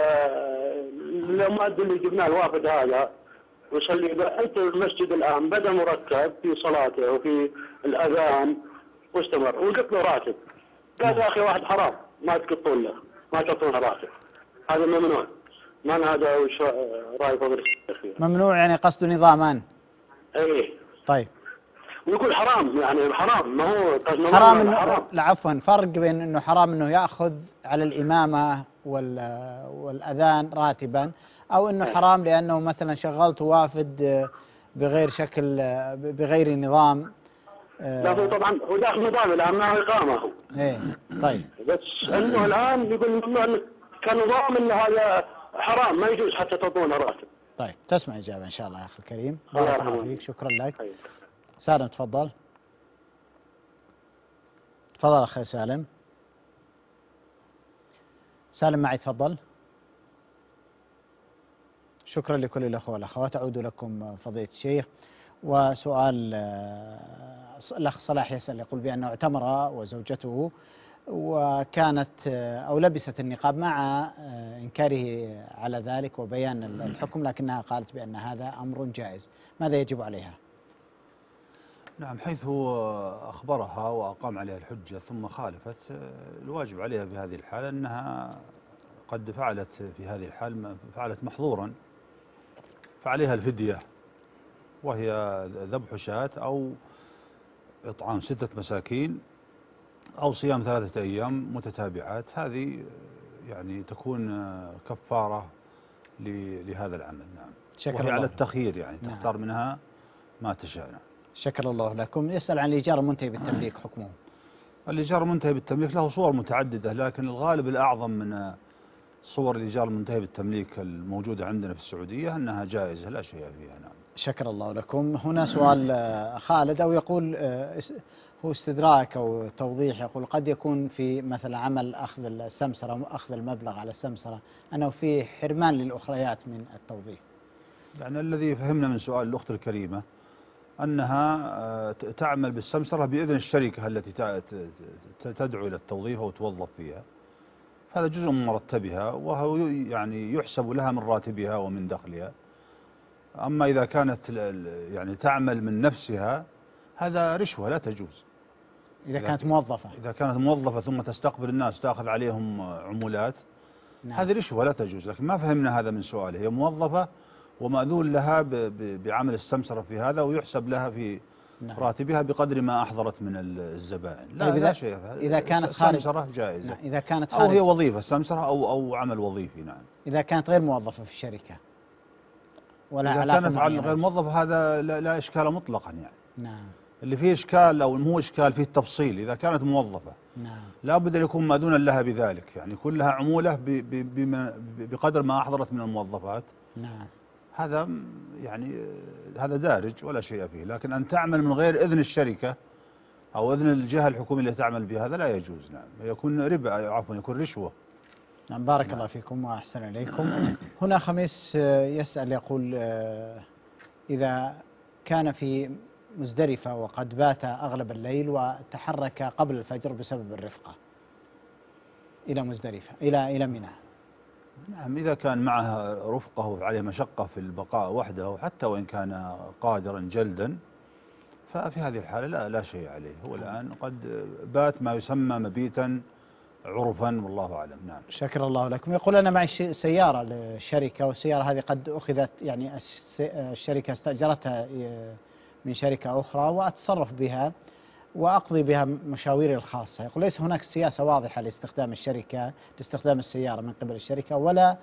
Speaker 15: فالمؤذن اللي جبناه الوافد هذا ويصلي أنت المسجد الآن بدأ مرتب في صلاته وفي الأذان واستمر وقلت له راتب. قال يا أخي واحد حرام ما تقطون له ما تعطونه راتب، هذا ممنوع. من هذا وش رأي فضل الشيخ؟
Speaker 2: ممنوع يعني قصده نظاما.
Speaker 15: ايه.
Speaker 2: طيب.
Speaker 15: ويقول حرام يعني حرام ما هو
Speaker 2: حرام إنه حرام. لا عفوا فرق بين انه حرام انه يأخذ على الإمامة والأذان راتبا، او انه حرام لانه مثلا شغلت وافد بغير شكل بغير نظام.
Speaker 15: لا هو طبعا هو داخل نظام الان ما هو اقامه هو.
Speaker 2: ايه. طيب.
Speaker 15: بس انه الان يقول ممنوع كنظام انه هذا حرام ما يجوز حتى تعطونه راتب.
Speaker 2: طيب تسمع إجابة إن شاء الله يا أخي الكريم. بارك الله فيك. شكرا لك. سالم تفضل. تفضل أخي سالم. سالم معي تفضل. شكرا لكل الأخوة والأخوات. أعود لكم فضيلة الشيخ. وسؤال الأخ صلاح يسأل يقول بأنه اعتمر وزوجته وكانت أو لبست النقاب مع إنكاره على ذلك وبيان الحكم، لكنها قالت بأن هذا أمر جائز، ماذا يجب عليها؟
Speaker 3: نعم، حيث أخبرها وأقام عليها الحجة ثم خالفت، الواجب عليها في هذه الحالة أنها قد فعلت في هذه الحال فعلت محظورا، فعليها الفدية وهي ذبح شاة أو إطعام 6 مساكين أو صيام 3 أيام متتابعات. هذه يعني تكون كفارة لهذا العمل. نعم. وهي على التخيير يعني تختار منها ما تشاء.
Speaker 2: شكر الله لكم. يسأل عن الإيجار المنتهي بالتمليك حكمه.
Speaker 3: الإيجار المنتهي بالتمليك له صور متعددة، لكن الغالب الأعظم من صور الإيجار المنتهي بالتمليك الموجودة عندنا في السعودية أنها جائزة لا شيء فيها. نعم.
Speaker 2: شكر الله لكم. هنا سؤال خالد أو يقول هو استدراك أو توضيح، يقول قد يكون في مثل عمل أخذ السمسرة أخذ المبلغ على السمسرة أنه في حرمان للأخريات من التوظيف.
Speaker 3: يعني الذي فهمنا من سؤال الأخت الكريمة أنها تعمل بالسمسرة بإذن الشركة التي تدعو إلى التوظيف أو توظف فيها، هذا جزء من مرتبها وهو يعني يحسب لها من راتبها ومن دخلها. أما إذا كانت يعني تعمل من نفسها هذا رشوة لا تجوز.
Speaker 2: إذا كانت موظفة.
Speaker 3: إذا كانت موظفة ثم تستقبل الناس تأخذ عليهم عمولات. نعم. هذه رشوة لا تجوز. لكن ما فهمنا هذا من سؤاله. هي موظفة ومأذون لها بعمل السمسرة في هذا ويحسب لها في نعم. راتبها بقدر ما أحضرت من الزبائن. لا شيء.
Speaker 2: إذا كانت خارج
Speaker 3: السمسرة جائزة.
Speaker 2: نعم. إذا كانت
Speaker 3: خارج أو هي وظيفة سمسرة أو عمل وظيفي. نعم.
Speaker 2: إذا كانت غير موظفة في الشركة ولا
Speaker 3: إذا كانت غير موظفة هذا لا إشكال مطلقا يعني.
Speaker 2: نعم.
Speaker 3: اللي فيه إشكال أو مو إشكال فيه التفصيل. إذا كانت موظفة
Speaker 2: نعم.
Speaker 3: لا بد أن يكون مأذونا لها بذلك، يعني كلها عمولة بقدر ما أحضرت من الموظفات.
Speaker 2: نعم.
Speaker 3: هذا يعني هذا دارج ولا شيء فيه. لكن أن تعمل من غير إذن الشركة أو إذن الجهة الحكومية اللي تعمل بهذا لا يجوز. نعم، يكون ربا، عفوا يكون رشوة.
Speaker 2: نعم، بارك الله فيكم وأحسن إليكم. هنا خميس يسأل يقول إذا كان في مزدلفة وقد بات أغلب الليل وتحرك قبل الفجر بسبب الرفقة إلى مزدلفة إلى منى.
Speaker 3: نعم، إذا كان معها رفقة وعليه مشقة في البقاء وحده حتى وإن كان قادرا جلدا، ففي هذه الحالة لا شيء عليه. هو الآن قد بات ما يسمى مبيتا عرفا، والله أعلم. نعم.
Speaker 2: شكر الله لكم. يقول أنا معي سيارة للشركة، والسيارة هذه قد أخذت، يعني الشركة استأجرتها من شركة أخرى، وأتصرف بها وأقضي بها مشاويري الخاصة. يقول ليس هناك سياسة واضحة لاستخدام الشركة، لاستخدام السيارة من قبل الشركة، ولا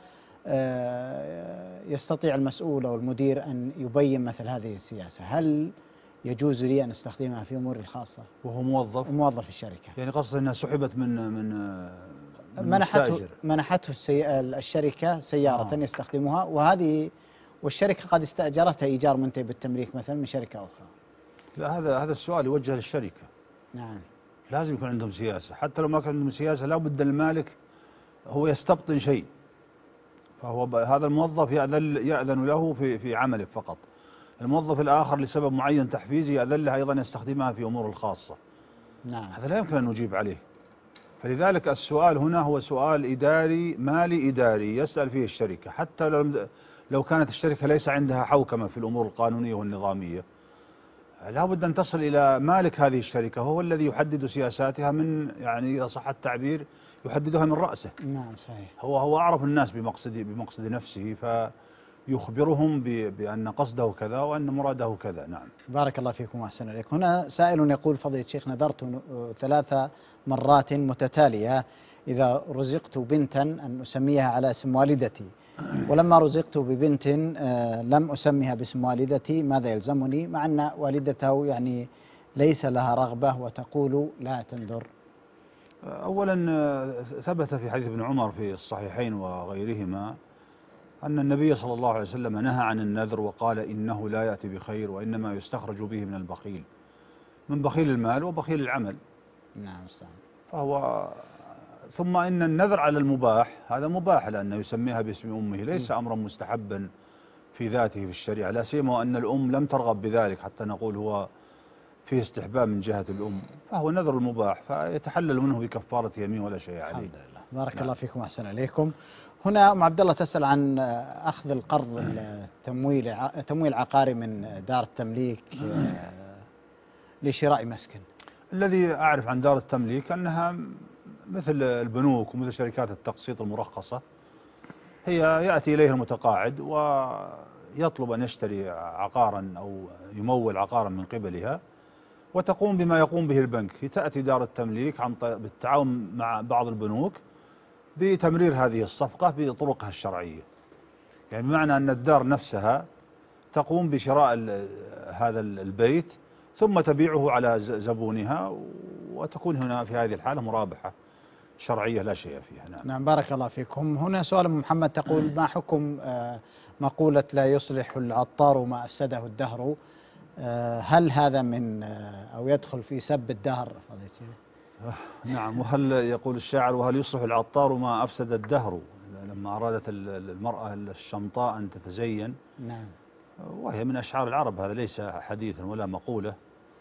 Speaker 2: يستطيع المسؤول أو المدير أن يبين مثل هذه السياسة. هل يجوز لي أن استخدمها في أموري الخاصة
Speaker 3: وهو
Speaker 2: موظف الشركة؟
Speaker 3: يعني قصد أنها سحبت من
Speaker 2: منحته الشركة سيارة يستخدمها، والشركة قد استأجرتها إيجار منتهي بالتمليك مثلا من شركة أخرى.
Speaker 3: لا، هذا السؤال يوجه للشركة.
Speaker 2: نعم،
Speaker 3: لازم يكون عندهم سياسة. حتى لو ما كان عندهم سياسة لا بد المالك هو يستبطن شيء، فهو هذا الموظف يأذن له في عمله فقط. الموظف الآخر لسبب معين تحفيزي يأذن له أيضا يستخدمها في أموره الخاصة.
Speaker 2: نعم،
Speaker 3: هذا لا يمكن أن نجيب عليه. فلذلك السؤال هنا هو سؤال إداري مالي إداري يسأل فيه الشركة، حتى لو كانت الشركة ليس عندها حوكمة في الأمور القانونية والنظامية، لا بد أن تصل إلى مالك هذه الشركة، هو الذي يحدد سياساتها من، يعني إذا صح التعبير، يحددها من رأسه.
Speaker 2: نعم صحيح.
Speaker 3: هو أعرف الناس بمقصد نفسه، فيخبرهم بأن قصده كذا وأن مراده كذا. نعم.
Speaker 2: بارك الله فيكم وأحسن إليكم. هنا سائل يقول فضيلة الشيخ نذرت 3 مرات متتالية إذا رزقت بنتا أن أسميها على اسم والدتي، ولما رزقت ببنت لم أسميها باسم والدتي، ماذا يلزمني؟ مع أن والدته يعني ليس لها رغبة وتقول لا تنذر.
Speaker 3: أولا ثبت في حديث ابن عمر في الصحيحين وغيرهما أن النبي صلى الله عليه وسلم نهى عن النذر وقال إنه لا يأتي بخير وإنما يستخرج به من البخيل، من بخيل المال وبخيل العمل.
Speaker 2: نعم صحيح.
Speaker 3: ثم إن النذر على المباح هذا مباح، لأنه يسميها باسم أمه ليس أمرا مستحبا في ذاته في الشريعة، لا سيما وأن الأم لم ترغب بذلك حتى نقول هو فيه استحباب من جهة الأم، فهو نذر المباح فيتحلل منه بكفارة يمين ولا شيء عليه.
Speaker 2: الحمد لله. بارك الله فيكم وأحسن إليكم. هنا أم عبد الله تسأل عن أخذ القرض تمويل عقاري من دار التمليك لشراء مسكن.
Speaker 3: الذي أعرف عن دار التمليك أنها مثل البنوك ومثل شركات التقسيط المرخصة، هي يأتي إليه المتقاعد ويطلب أن يشتري عقارا أو يمول عقارا من قبلها، وتقوم بما يقوم به البنك. تأتي دار التمليك بالتعاون مع بعض البنوك بتمرير هذه الصفقة بطرقها الشرعية، يعني بمعنى أن الدار نفسها تقوم بشراء هذا البيت ثم تبيعه على زبونها، وتكون هنا في هذه الحالة مرابحة شرعية لا شيء فيها. نعم.
Speaker 2: نعم بارك الله فيكم. هنا سؤال محمد تقول ما حكم مقولة لا يصلح العطار ما أفسده الدهر؟ هل هذا من أو يدخل في سب الدهر؟
Speaker 3: نعم. وهل يقول الشاعر وهل يصلح العطار ما أفسد الدهر، لما أرادت المرأة الشمطاء أن تتزين.
Speaker 2: نعم.
Speaker 3: وهي من أشعار العرب، هذا ليس حديثا ولا مقولة.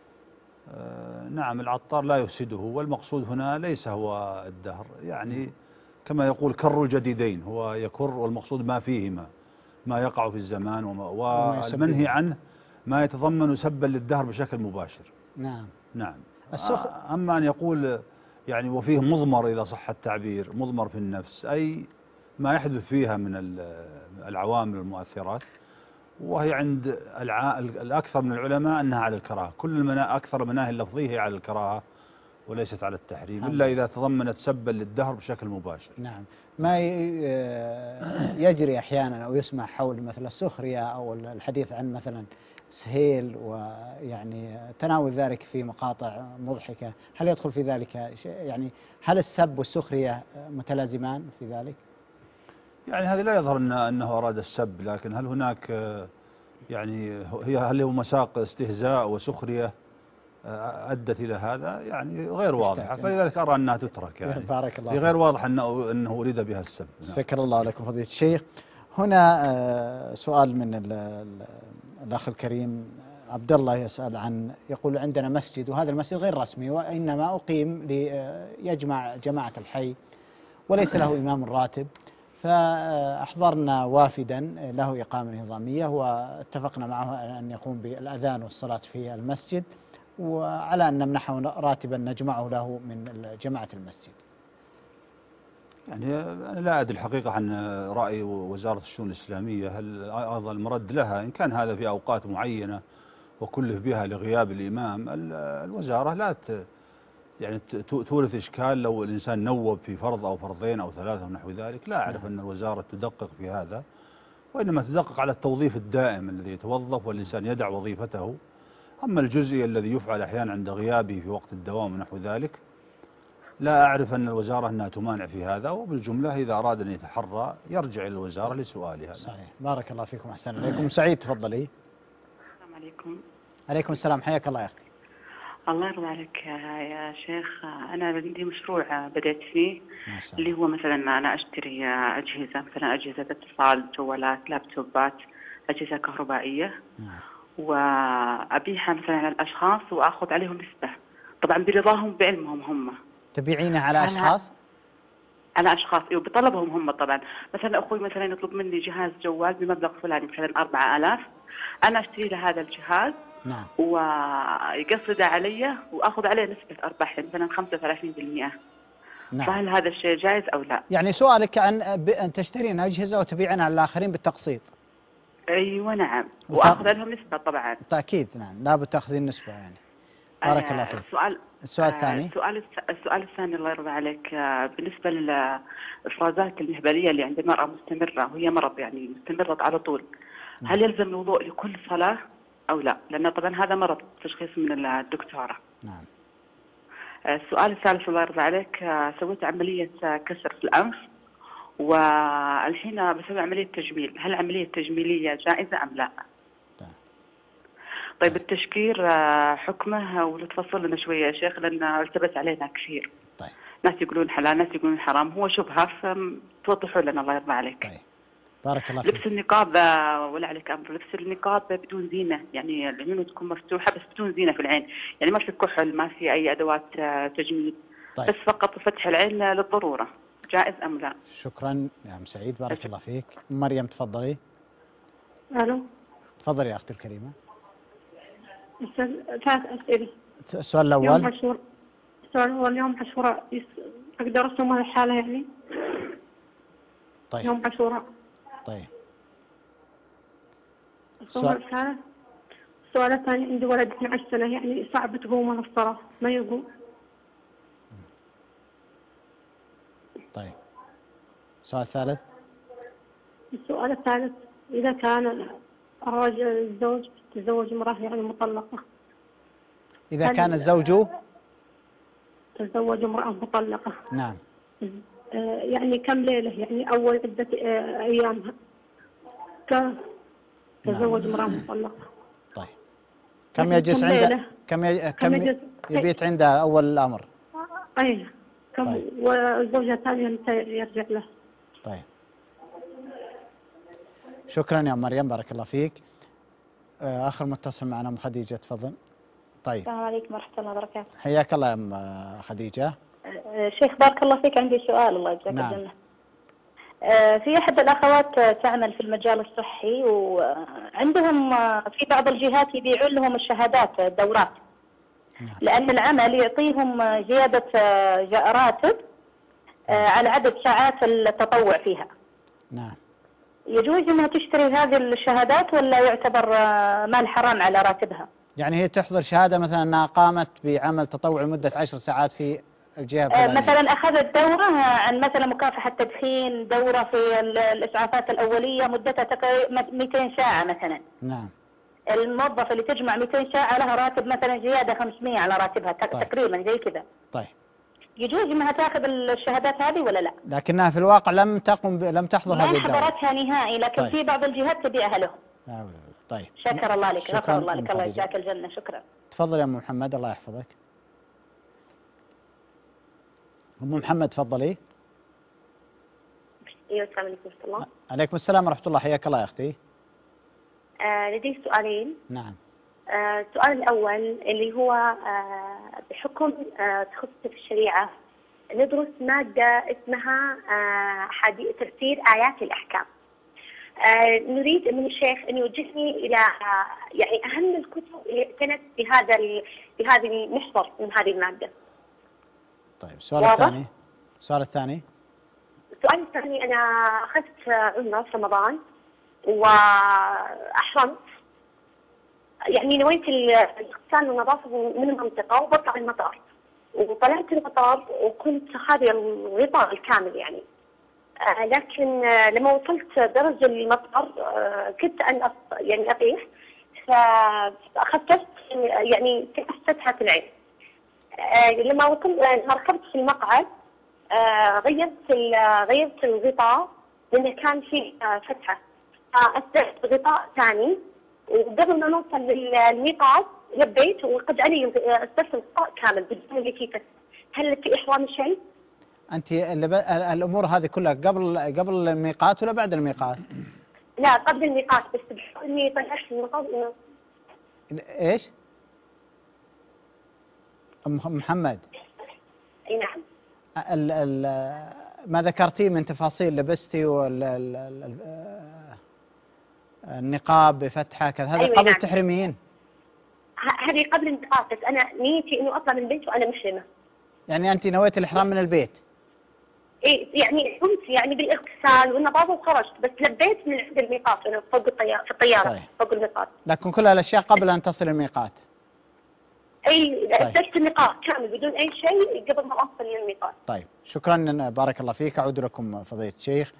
Speaker 3: نعم العطار لا يفسده، والمقصود هنا ليس هو الدهر، يعني كما يقول كر الجديدين، هو يكر والمقصود ما فيهما، ما يقع في الزمان والمنهي عنه ما يتضمن سبا للدهر بشكل مباشر.
Speaker 2: نعم.
Speaker 3: نعم. أما أن يقول يعني وفيه مضمر، إذا صح التعبير، مضمر في النفس، أي ما يحدث فيها من العوامل المؤثرات، وهي عند الأكثر من العلماء أنها على الكراهة. كل أكثر المناهي اللفظية هي على الكراهة وليست على التحريم، إلا إذا تضمنت سبا للدهر بشكل مباشر.
Speaker 2: نعم. ما يجري أحيانا أو يسمع حول مثل السخرية أو الحديث عن مثلا سهيل، ويعني تناول ذلك في مقاطع مضحكة، هل يدخل في ذلك يعني هل السب والسخرية متلازمان في ذلك؟
Speaker 3: يعني هذا لا يظهر أنه أراد السب، لكن هل هناك يعني هل هو مساق استهزاء وسخرية؟ أدت إلى هذا يعني غير واضحة، فلذلك أرى أنها تترك يعني.
Speaker 2: بارك الله
Speaker 3: غير واضح أنه أريد بها السب.
Speaker 2: شكر الله لكم فضيلة الشيخ. هنا سؤال من الأخ الكريم عبد الله يسأل يقول عندنا مسجد، وهذا المسجد غير رسمي وإنما أقيم ليجمع جماعة الحي وليس له إمام راتب، فأحضرنا وافدا له إقامة نظامية واتفقنا معه أن يقوم بالأذان والصلاة في المسجد، وعلى أن نمنحه راتبا نجمعه له من جماعة المسجد.
Speaker 3: يعني أنا لا أدري الحقيقة عن رأي وزارة الشؤون الإسلامية، هل أيضا المرد لها إن كان هذا في أوقات معينة وكلف بها لغياب الإمام، الوزارة لا يعني تورث إشكال لو الإنسان نوب في فرض أو فرضين أو ثلاثة ونحو ذلك. لا أعرف أن الوزارة تدقق في هذا، وإنما تدقق على التوظيف الدائم الذي يتوظف والإنسان يدع وظيفته. أما الجزئي الذي يفعل أحيانا عند غيابه في وقت الدوام ونحو ذلك، لا أعرف أن الوزارة أنها تمانع في هذا، وبالجملة إذا أراد أن يتحرى يرجع إلى الوزارة لسؤالها.
Speaker 2: صحيح. بارك الله فيكم، أحسن إليكم. سعيد تفضلي.
Speaker 16: السلام عليكم.
Speaker 2: عليكم السلام، حياك الله يا أخي.
Speaker 16: الله يرضى عليك يا شيخ. أنا عندي مشروع بدأت فيه اللي هو مثلا أنا أشتري أجهزة، مثلا أجهزة اتصال، جوالات، لابتوبات، أجهزة كهربائية، وأبيعها مثلا على الأشخاص وأخذ عليهم نسبة، طبعا برضاهم بعلمهم هم.
Speaker 2: تبيعينها على أشخاص؟
Speaker 16: على أشخاص، بطلبهم هم طبعا. مثلا أخوي مثلا يطلب مني جهاز جوال بمبلغ فلاني مثلا 4000، أنا أشتري له هذا الجهاز.
Speaker 2: نعم.
Speaker 16: ويقصد علي وأخذ عليه نسبة أرباح مثلا 35%.
Speaker 2: نعم.
Speaker 16: فهل هذا الشيء جائز أو لا؟
Speaker 2: يعني سؤالك أن تشترين أجهزة وتبيعين على الآخرين بالتقسيط.
Speaker 16: أيوة نعم، وأخذ لهم نسبة طبعا.
Speaker 2: تأكيد نعم، لابد تأخذين نسبة يعني. بارك الله فيك. السؤال الثاني.
Speaker 16: السؤال الثاني الله يرضى عليك، بالنسبة للإفرازات المهبلية اللي عند المرأة مستمرة وهي مرض يعني مستمرة على طول، هل يلزم الوضوء لكل صلاة أو لا؟ لأن طبعا هذا مرض تشخيص من الدكتورة.
Speaker 2: نعم.
Speaker 16: السؤال الثالث الله يرضى عليك، سويت عملية كسر في الأنف والحين بسوي عملية تجميل، هل العملية التجميلية جائزة أم لا؟ طيب التشكير حكمه ولو تفصل لنا شوية يا شيخ، لأن التبس علينا كثير.
Speaker 2: طيب.
Speaker 16: ناس يقولون حلال، ناس يقولون حرام، هو شبهة، فتوضحوا لنا الله يرضى عليك.
Speaker 2: طيب. بارك الله فيك.
Speaker 16: لبس النقاب ولا عليك أمر، لبس النقاب بدون زينة، يعني العيون تكون مفتوحة بس بدون زينة في العين، يعني ما في كحل، ما في أي أدوات تجميل. طيب. بس فقط فتح العين للضرورة، جائز أم لا؟
Speaker 2: شكرا يا أم سعيد، بارك الله فيك. مريم تفضلي.
Speaker 5: ألو.
Speaker 2: تفضلي يا أختي الكريمة.
Speaker 5: 3 أسئلة.
Speaker 2: السؤال الأول.
Speaker 5: يوم عاشوراء. السؤال الأول يوم عاشوراء أقدر أصوم هذه الحالة يعني؟
Speaker 2: طيب.
Speaker 5: يوم عاشوراء.
Speaker 2: طيب.
Speaker 5: السؤال الثاني، عندي ولد 12 سنة يعني صعب تقوم من الصلاة، ما يقوم.
Speaker 2: طيب. السؤال الثالث.
Speaker 5: السؤال الثالث، إذا كان الرجل الزوج تزوج امرأة يعني مطلقة،
Speaker 2: إذا كان الزوج
Speaker 5: تزوج امرأة مطلقة.
Speaker 2: نعم.
Speaker 5: يعني كم ليلة، يعني أول عدة أيامها تزوج امرأة مطلقة.
Speaker 2: طيب. كم يجلس عنده؟ كم يبيت عنده أول الأمر؟
Speaker 5: أي كم. طيب. والزوجة الثانية متى يرجع له؟
Speaker 2: طيب. شكرا يا مريم، بارك الله فيك. آخر متصل معنا أم خديجة، تفضل. طيب.
Speaker 17: السلام عليكم ورحمة الله وبركاته.
Speaker 2: حياك الله يا أم خديجة.
Speaker 17: شيخ بارك الله فيك، عندي سؤال الله يجزاك الجنة. في أحد الأخوات تعمل في المجال الصحي، وعندهم في بعض الجهات يبيعون لهم الشهادات الدورات، لأن العمل يعطيهم زيادة راتب على عدد ساعات التطوع فيها.
Speaker 2: نعم.
Speaker 17: يجوز أنها تشتري هذه الشهادات ولا يعتبر مال حرام على راتبها؟
Speaker 2: يعني هي تحضر شهادة مثلا أنها قامت بعمل تطوع لمدة 10 ساعات في الجهة الفلانية.
Speaker 17: مثلا أخذت دورة عن مثلا مكافحة التدخين، دورة في الإسعافات الأولية مدتها تقريبا 200 ساعة مثلا.
Speaker 2: نعم.
Speaker 17: الموظفة اللي تجمع 200 ساعة لها راتب مثلا زيادة 500 على راتبها. طيب. تقريبا زي كذا.
Speaker 2: طيب.
Speaker 17: يجوز انها تاخذ الشهادات هذه ولا لا؟
Speaker 2: لكنها في الواقع لم تحضر هذه الدورة.
Speaker 17: ما حضرتها نهائي، لكن طيب. في بعض الجهات تبيعها لهم.
Speaker 2: طيب
Speaker 17: شكر الله لك،
Speaker 2: شكراً
Speaker 17: غفر الله لك،
Speaker 2: أم
Speaker 17: الله
Speaker 2: خديجة.
Speaker 17: يجزاك الجنة. شكرا.
Speaker 2: تفضل يا أم محمد، الله يحفظك. أم محمد تفضلي.
Speaker 18: ايوه السلام عليكم ورحمة الله.
Speaker 2: عليكم السلام ورحمة الله، حياك الله يا أختي.
Speaker 18: لدي سؤالين.
Speaker 2: نعم.
Speaker 18: السؤال الأول اللي هو بحكم تخصصي في الشريعة ندرس مادة اسمها تفسير آيات الأحكام. نريد من الشيخ أن يوجهني إلى يعني أهم الكتب اللي اعتنت بهذا المحور من هذه المادة.
Speaker 2: طيب السؤال الثاني. السؤال الثاني.
Speaker 18: السؤال الثاني أنا أخذت عمرة في رمضان وأحرمت، يعني نويت الاغتسال والنظافة من المنطقة وبطلع المطار، وطلعت المطار وكنت خالية الغطاء الكامل يعني. لكن لما وصلت درج المطار كنت أن يعني أطيح، فأخذت يعني فتحة العين. لما ركبت في المقعد غيرت الغطاء لأنه كان فيه فتحة، فأسدت غطاء ثاني، وقبل ما نوصل للميقات لبيت وقد علي أسدت الغطاء كامل بدون اللي فيه فتحة. هل في إحرام شيء؟
Speaker 2: أنت الأمور هذه كلها قبل الميقات ولا بعد الميقات؟
Speaker 18: لا قبل الميقات، بس بحكم إني طلعت في المطار.
Speaker 2: إيش؟ محمد.
Speaker 18: أي نعم.
Speaker 2: ما ذكرتيه من تفاصيل، لبستي النقاب بفتحة كذا، هذا
Speaker 18: أيوة
Speaker 2: قبل
Speaker 18: نعم.
Speaker 2: التحرمين؟
Speaker 18: هذه قبل الميقات، بس أنا نيتي إنه أطلع من البيت وأنا محرمة.
Speaker 2: يعني أنت نويت الإحرام من البيت؟
Speaker 18: إيه يعني قمت يعني بالاغتسال والنظافة وخرجت، بس لبيت من عند الميقات وأنا فوق في الطيارة. طيب. فوق الميقات.
Speaker 2: لكن كل هالأشياء قبل أن تصل الميقات؟
Speaker 18: أي أسدت الميقات كامل بدون أي شيء قبل ما أوصل للميقات.
Speaker 2: طيب شكرا، بارك الله فيك. أعود لكم فضيلة الشيخ.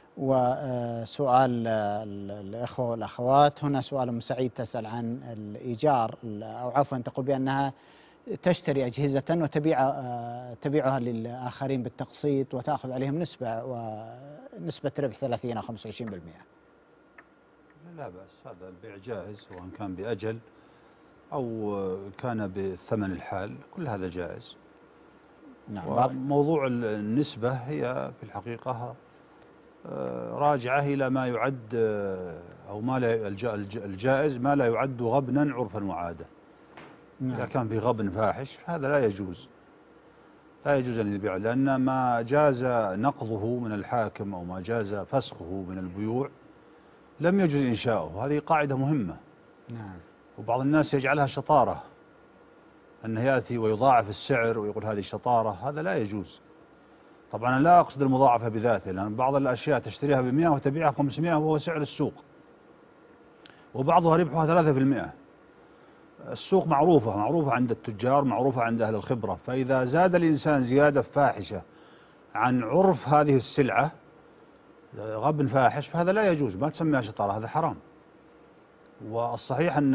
Speaker 2: وسؤال الأخوة والأخوات، هنا سؤال أم سعيد تسأل عن الإيجار، أو عفوا تقول بأنها تشتري أجهزة وتبيعها للآخرين بالتقسيط وتأخذ عليهم ونسبة ربح 30 أو 25%.
Speaker 3: لا بأس، هذا البيع جائز، سواء كان بأجل أو كان بالثمن الحال، كل هذا جائز.
Speaker 2: نعم.
Speaker 3: وموضوع النسبة هي في الحقيقة راجعة إلى ما يعد أو ما لا الجائز ما لا يعد غبنا عرفا وعادة.
Speaker 2: نعم.
Speaker 3: إذا كان في غبن فاحش هذا لا يجوز، لا يجوز أن يبيع، لأن ما جاز نقضه من الحاكم أو ما جاز فسخه من البيوع لم يجوز إنشاؤه. هذه قاعدة مهمة.
Speaker 2: نعم.
Speaker 3: وبعض الناس يجعلها شطارة، أنه يأتي ويضاعف السعر ويقول هذه شطارة، هذا لا يجوز. طبعا أنا لا أقصد المضاعفة بذاته، لأن بعض الأشياء تشتريها ب100 وتبيعها 500 وهو سعر السوق، وبعضها ربحها 3%. السوق معروفة عند التجار، معروفة عند أهل الخبرة، فإذا زاد الإنسان زيادة فاحشة عن عرف هذه السلعة غبن فاحش، فهذا لا يجوز، ما تسميها شطارة، هذا حرام. والصحيح أن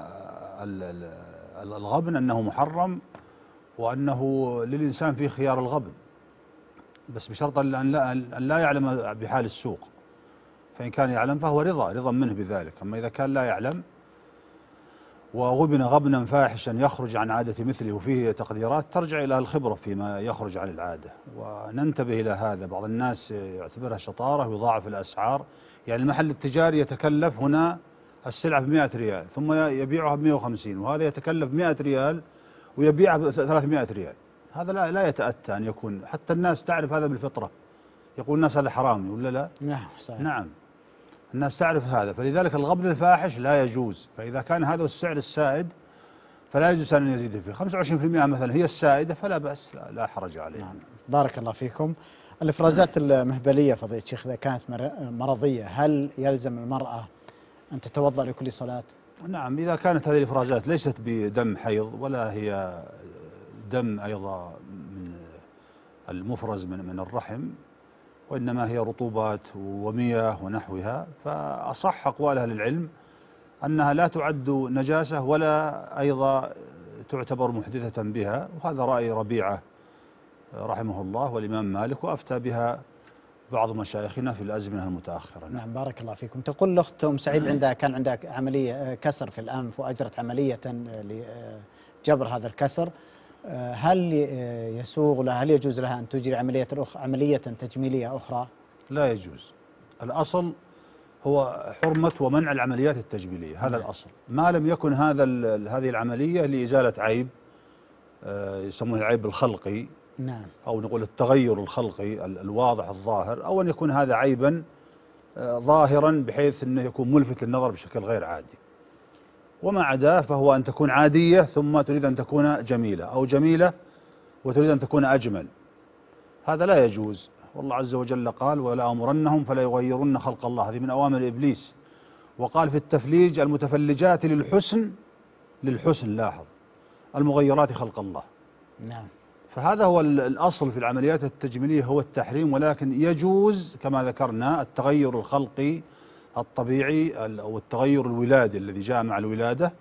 Speaker 3: الغبن أنه محرم، وأنه للإنسان فيه خيار الغبن، بس بشرط أن لا يعلم بحال السوق. فإن كان يعلم فهو رضا منه بذلك. أما إذا كان لا يعلم وغبن غبنا فاحشا يخرج عن عادة مثله وفيه تقديرات ترجع إلى الخبرة فيما يخرج عن العادة، وننتبه إلى هذا. بعض الناس يعتبرها شطارة ويضاعف الأسعار، يعني المحل التجاري يتكلف هنا السلعة ب100 ريال ثم يبيعها ب150، وهذا يتكلف 100 ريال ويبيعها ب300 ريال. هذا لا يتأتى أن يكون، حتى الناس تعرف هذا بالفطرة، يقول الناس هذا حرام ولا لا؟
Speaker 2: نعم صحيح.
Speaker 3: نعم الناس تعرف هذا، فلذلك الغبن الفاحش لا يجوز. فإذا كان هذا السعر السائد فلا يجوز أن يزيد فيه. 25% مثلا هي السائدة فلا بأس، لا حرج عليه.
Speaker 2: نعم. بارك الله فيكم. الإفرازات المهبلية فضيلة الشيخ إذا كانت مرضية، هل يلزم المرأة أن تتوضأ لكل صلاة؟
Speaker 3: نعم، إذا كانت هذه الإفرازات ليست بدم حيض ولا هي دم أيضا من المفرز من الرحم، وإنما هي رطوبات ومياه ونحوها، فأصح أقوال أهل العلم أنها لا تعد نجاسة ولا أيضا تعتبر محدثة بها، وهذا رأي ربيعة رحمه الله والإمام مالك، وأفتى بها بعض مشايخنا في الأزمنة المتأخرة.
Speaker 2: نعم بارك الله فيكم. تقول الأخت أم سعيد كان عندها عملية كسر في الأنف وأجرت عملية لجبر هذا الكسر، هل يسوغ لها، هل يجوز لها أن تجري عملية تجميلية أخرى؟
Speaker 3: لا يجوز. الأصل هو حرمة ومنع العمليات التجميلية، هذا الأصل. ما لم يكن هذه العملية لإزالة عيب يسمونه العيب الخلقي،
Speaker 2: نعم،
Speaker 3: أو نقول التغير الخلقي الواضح الظاهر، أو أن يكون هذا عيبا ظاهرا بحيث أنه يكون ملفت للنظر بشكل غير عادي. وما عداه فهو أن تكون عادية ثم تريد أن تكون جميلة، أو جميلة وتريد أن تكون أجمل، هذا لا يجوز. والله عز وجل قال: ولا أمرنهم فلا يغيرن خلق الله، هذه من أوامر إبليس. وقال في التفليج: المتفلجات للحسن لاحظ، المغيرات خلق الله.
Speaker 2: نعم.
Speaker 3: فهذا هو الأصل في العمليات التجميلية، هو التحريم، ولكن يجوز كما ذكرنا التغير الخلقي الطبيعي أو التغير الولادي الذي جاء مع الولادة،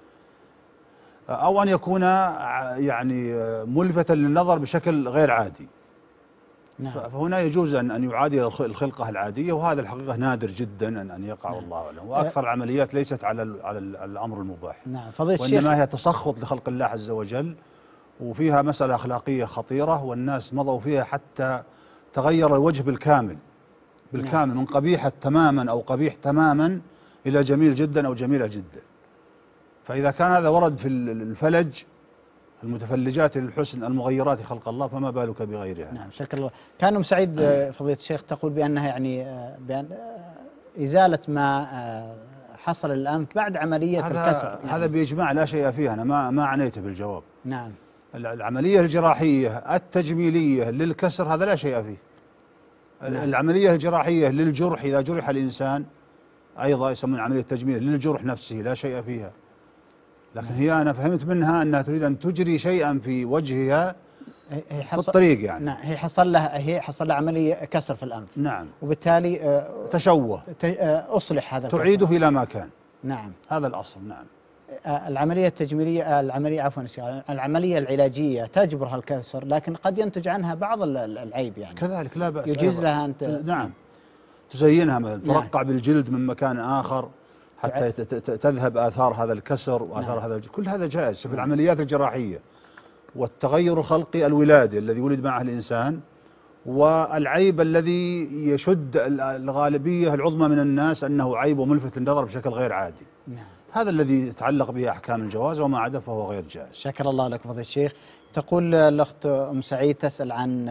Speaker 3: أو أن يكون يعني ملفتا للنظر بشكل غير عادي.
Speaker 2: نعم.
Speaker 3: فهنا يجوز أن يعادل الخلقة العادية، وهذا الحقيقة نادر جدا أن يقع، والله أعلم. وأكثر العمليات ليست على الأمر المباح،
Speaker 2: نعم،
Speaker 3: وإنما هي تسخط لخلق الله عز وجل، وفيها مسألة أخلاقية خطيرة، والناس مضوا فيها حتى تغير الوجه بالكامل
Speaker 2: نعم.
Speaker 3: من قبيحة تماما أو قبيح تماما إلى جميل جدا أو جميلة جدا. فإذا كان هذا ورد في الفلج، المتفلجات للحسن المغيرات خلق الله، فما بالك بغيرها.
Speaker 2: نعم، شكرا الله. كان أم سعيد فضيلة الشيخ تقول بأنها يعني بأن إزالة ما حصل الأنف بعد عملية الكسر،
Speaker 3: هذا بإجماع لا شيء فيه، أنا ما عنيته بالجواب.
Speaker 2: نعم.
Speaker 3: العملية الجراحية التجميلية للكسر هذا لا شيء فيه.
Speaker 2: نعم.
Speaker 3: العملية الجراحية للجرح إذا جرح الإنسان أيضا يسمون عملية تجميل للجرح نفسه، لا شيء فيها. لكن هي أنا فهمت منها أنها تريد أن تجري شيئا في وجهها في الطريق يعني.
Speaker 2: نعم، هي حصل لها عملية كسر في الأنف.
Speaker 3: نعم.
Speaker 2: وبالتالي
Speaker 3: تشوه،
Speaker 2: أصلح هذا،
Speaker 3: تعيده إلى ما كان.
Speaker 2: نعم،
Speaker 3: هذا الأصل. نعم.
Speaker 2: العملية التجميلية، العملية العلاجية تجبر هالكسر، لكن قد ينتج عنها بعض العيب يعني.
Speaker 3: كذلك لا بأس،
Speaker 2: يجوز لها أن
Speaker 3: نعم تزينها مثلا، ترقع بالجلد من مكان آخر حتى تذهب آثار هذا الكسر وآثار هذا الجلد. كل هذا جائز في العمليات الجراحية. والتغير الخلقي الولادي الذي ولد معه الإنسان، والعيب الذي يشد الغالبية العظمى من الناس أنه عيب وملفت للنظر بشكل غير عادي.
Speaker 2: نعم.
Speaker 3: هذا الذي يتعلق به أحكام الجواز، وما عدا فهو غير جائز.
Speaker 2: شكر الله لك فضيلة الشيخ. تقول الأخت أم سعيد تسأل عن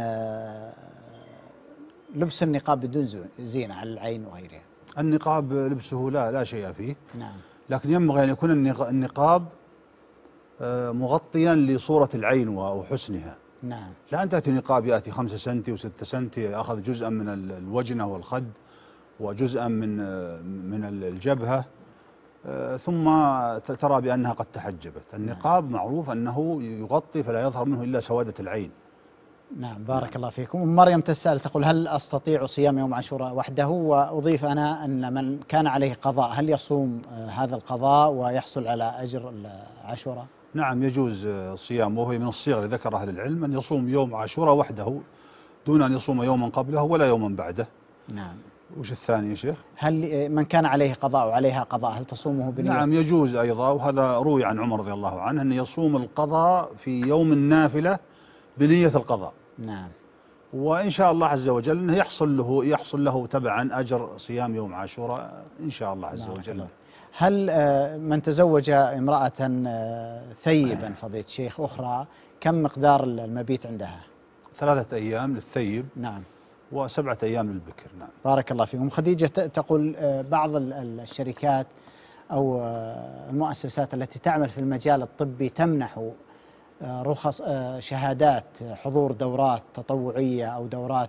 Speaker 2: لبس النقاب بدون زينة على العين وغيرها.
Speaker 3: النقاب لبسه لا شيء فيه.
Speaker 2: نعم.
Speaker 3: لكن ينبغي أن يكون النقاب مغطيا لصورة العين وحسنها.
Speaker 2: نعم.
Speaker 3: لا أن تأتي نقاب يأتي 5 سنتي و6 سنتي، أخذ جزءا من الوجنة والخد وجزءا من الجبهة، ثم ترى بأنها قد تحجبت. النقاب معروف أنه يغطي فلا يظهر منه إلا سوادة العين.
Speaker 2: نعم، بارك الله فيكم. مريم تسأل تقول: هل أستطيع صيام يوم عاشوراء وحده؟ وأضيف أنا أن من كان عليه قضاء هل يصوم هذا القضاء ويحصل على أجر عاشوراء؟
Speaker 3: نعم، يجوز صيام، وهو من الصيغ اللي ذكر أهل العلم أن يصوم يوم عاشوراء وحده دون أن يصوم يوما قبله ولا يوما بعده.
Speaker 2: نعم.
Speaker 3: وش الثاني يا شيخ؟
Speaker 2: هل من كان عليه قضاء وعليها قضاء هل تصومه بنية؟
Speaker 3: نعم، يجوز أيضا، وهذا روي عن عمر رضي الله عنه أن يصوم القضاء في يوم النافلة بنية القضاء.
Speaker 2: نعم.
Speaker 3: وإن شاء الله عز وجل أنه يحصل له تبعا أجر صيام يوم عاشوراء إن شاء الله عز وجل.
Speaker 2: هل من تزوج امرأة ثيبا فضيلة الشيخ أخرى كم مقدار المبيت عندها؟
Speaker 3: 3 أيام للثيب.
Speaker 2: نعم.
Speaker 3: و7 أيام للبكر. نعم.
Speaker 2: بارك الله فيكم. خديجة تقول: بعض الشركات أو المؤسسات التي تعمل في المجال الطبي تمنح رخص شهادات حضور دورات تطوعية أو دورات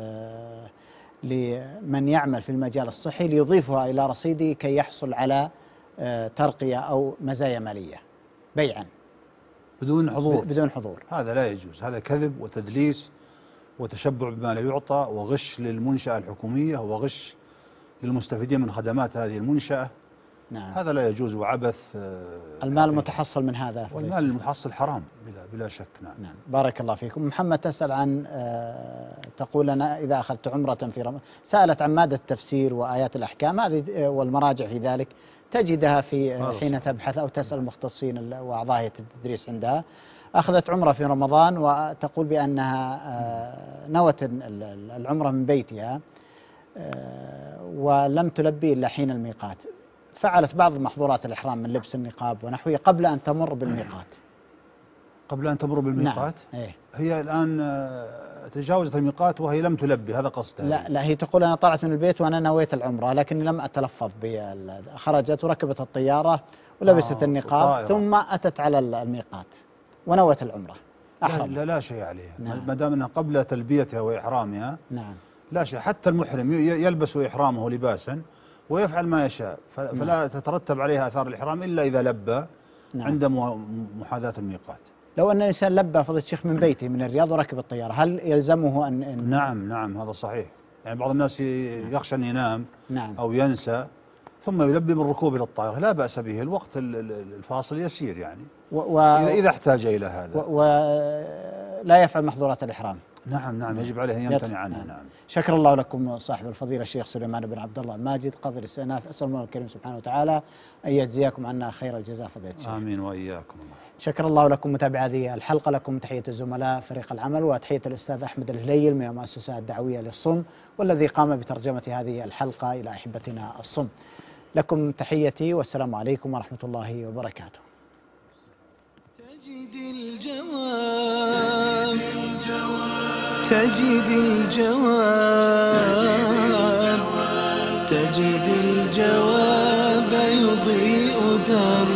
Speaker 2: لمن يعمل في المجال الصحي ليضيفها إلى رصيده كي يحصل على ترقية أو مزايا مالية بيعا بدون حضور.
Speaker 3: هذا لا يجوز، هذا كذب وتدليس وتشبع بما لا يعطى، وغش للمنشأة الحكومية وغش للمستفيدين من خدمات هذه المنشأة.
Speaker 2: نعم.
Speaker 3: هذا لا يجوز وعبث.
Speaker 2: المال المتحصل من هذا
Speaker 3: والمال المتحصل حرام بلا شك.
Speaker 2: نعم. بارك الله فيكم. محمد تسأل عن تقول أنا إذا أخذت عمرة في رمضان، سألت عن مادة التفسير وآيات الأحكام هذه والمراجع في ذلك تجدها في حين تبحث أو تسأل المختصين وأعضاء التدريس عندها. أخذت عمرة في رمضان وتقول بأنها نوت العمرة من بيتها ولم تلبي إلا حين الميقات، فعلت بعض محظورات الإحرام من لبس النقاب ونحوه قبل أن تمر بالميقات.
Speaker 3: قبل أن تمر بالميقات؟
Speaker 2: نعم. إيه؟
Speaker 3: هي الآن تجاوزت الميقات وهي لم تلبي، هذا قصدها.
Speaker 2: لا هي تقول أنا طلعت من البيت وأنا نويت العمرة لكني لم أتلفظ خرجت وركبت الطيارة ولبست النقاب ثم أتت على الميقات ونوت العمرة.
Speaker 3: لا شيء عليها. نعم. ما دام أنها قبل تلبيتها وإحرامها.
Speaker 2: نعم.
Speaker 3: لا شيء. حتى المحرم يلبس إحرامه لباسا ويفعل ما يشاء، فلا تترتب عليها آثار الإحرام إلا إذا لبى. نعم. عند محاذاة الميقات.
Speaker 2: لو أن الإنسان لبى فضيلة الشيخ من بيته من الرياض وركب الطيارة هل يلزمه أن
Speaker 3: نعم هذا صحيح. يعني بعض الناس يخشى أن ينام.
Speaker 2: نعم.
Speaker 3: أو ينسى ثم يلبي من ركوب إلى الطائرة، لا بأس به، الوقت الفاصل يسير يعني إذا احتاج إلى هذا
Speaker 2: ولا يفعل محظورات الإحرام.
Speaker 3: نعم يجب عليه أن يمتنع عنها. نعم.
Speaker 2: شكر الله لكم صاحب الفضيلة الشيخ سليمان بن عبد الله الماجد قاضي الاستئناف. أسأل الله الكريم سبحانه وتعالى أن يجزيكم عنا خير الجزاء فضيلة الشيخ.
Speaker 3: آمين وإياكم.
Speaker 2: شكر الله لكم متابعي هذه الحلقة. لكم تحية الزملاء فريق العمل وتحية الأستاذ أحمد الهليل من المؤسسة الدعوية للصم والذي قام بترجمة هذه الحلقة إلى أحبتنا الصم. لكم تحيتي والسلام عليكم ورحمة الله وبركاته.
Speaker 1: تجد الجواب يضيء دربا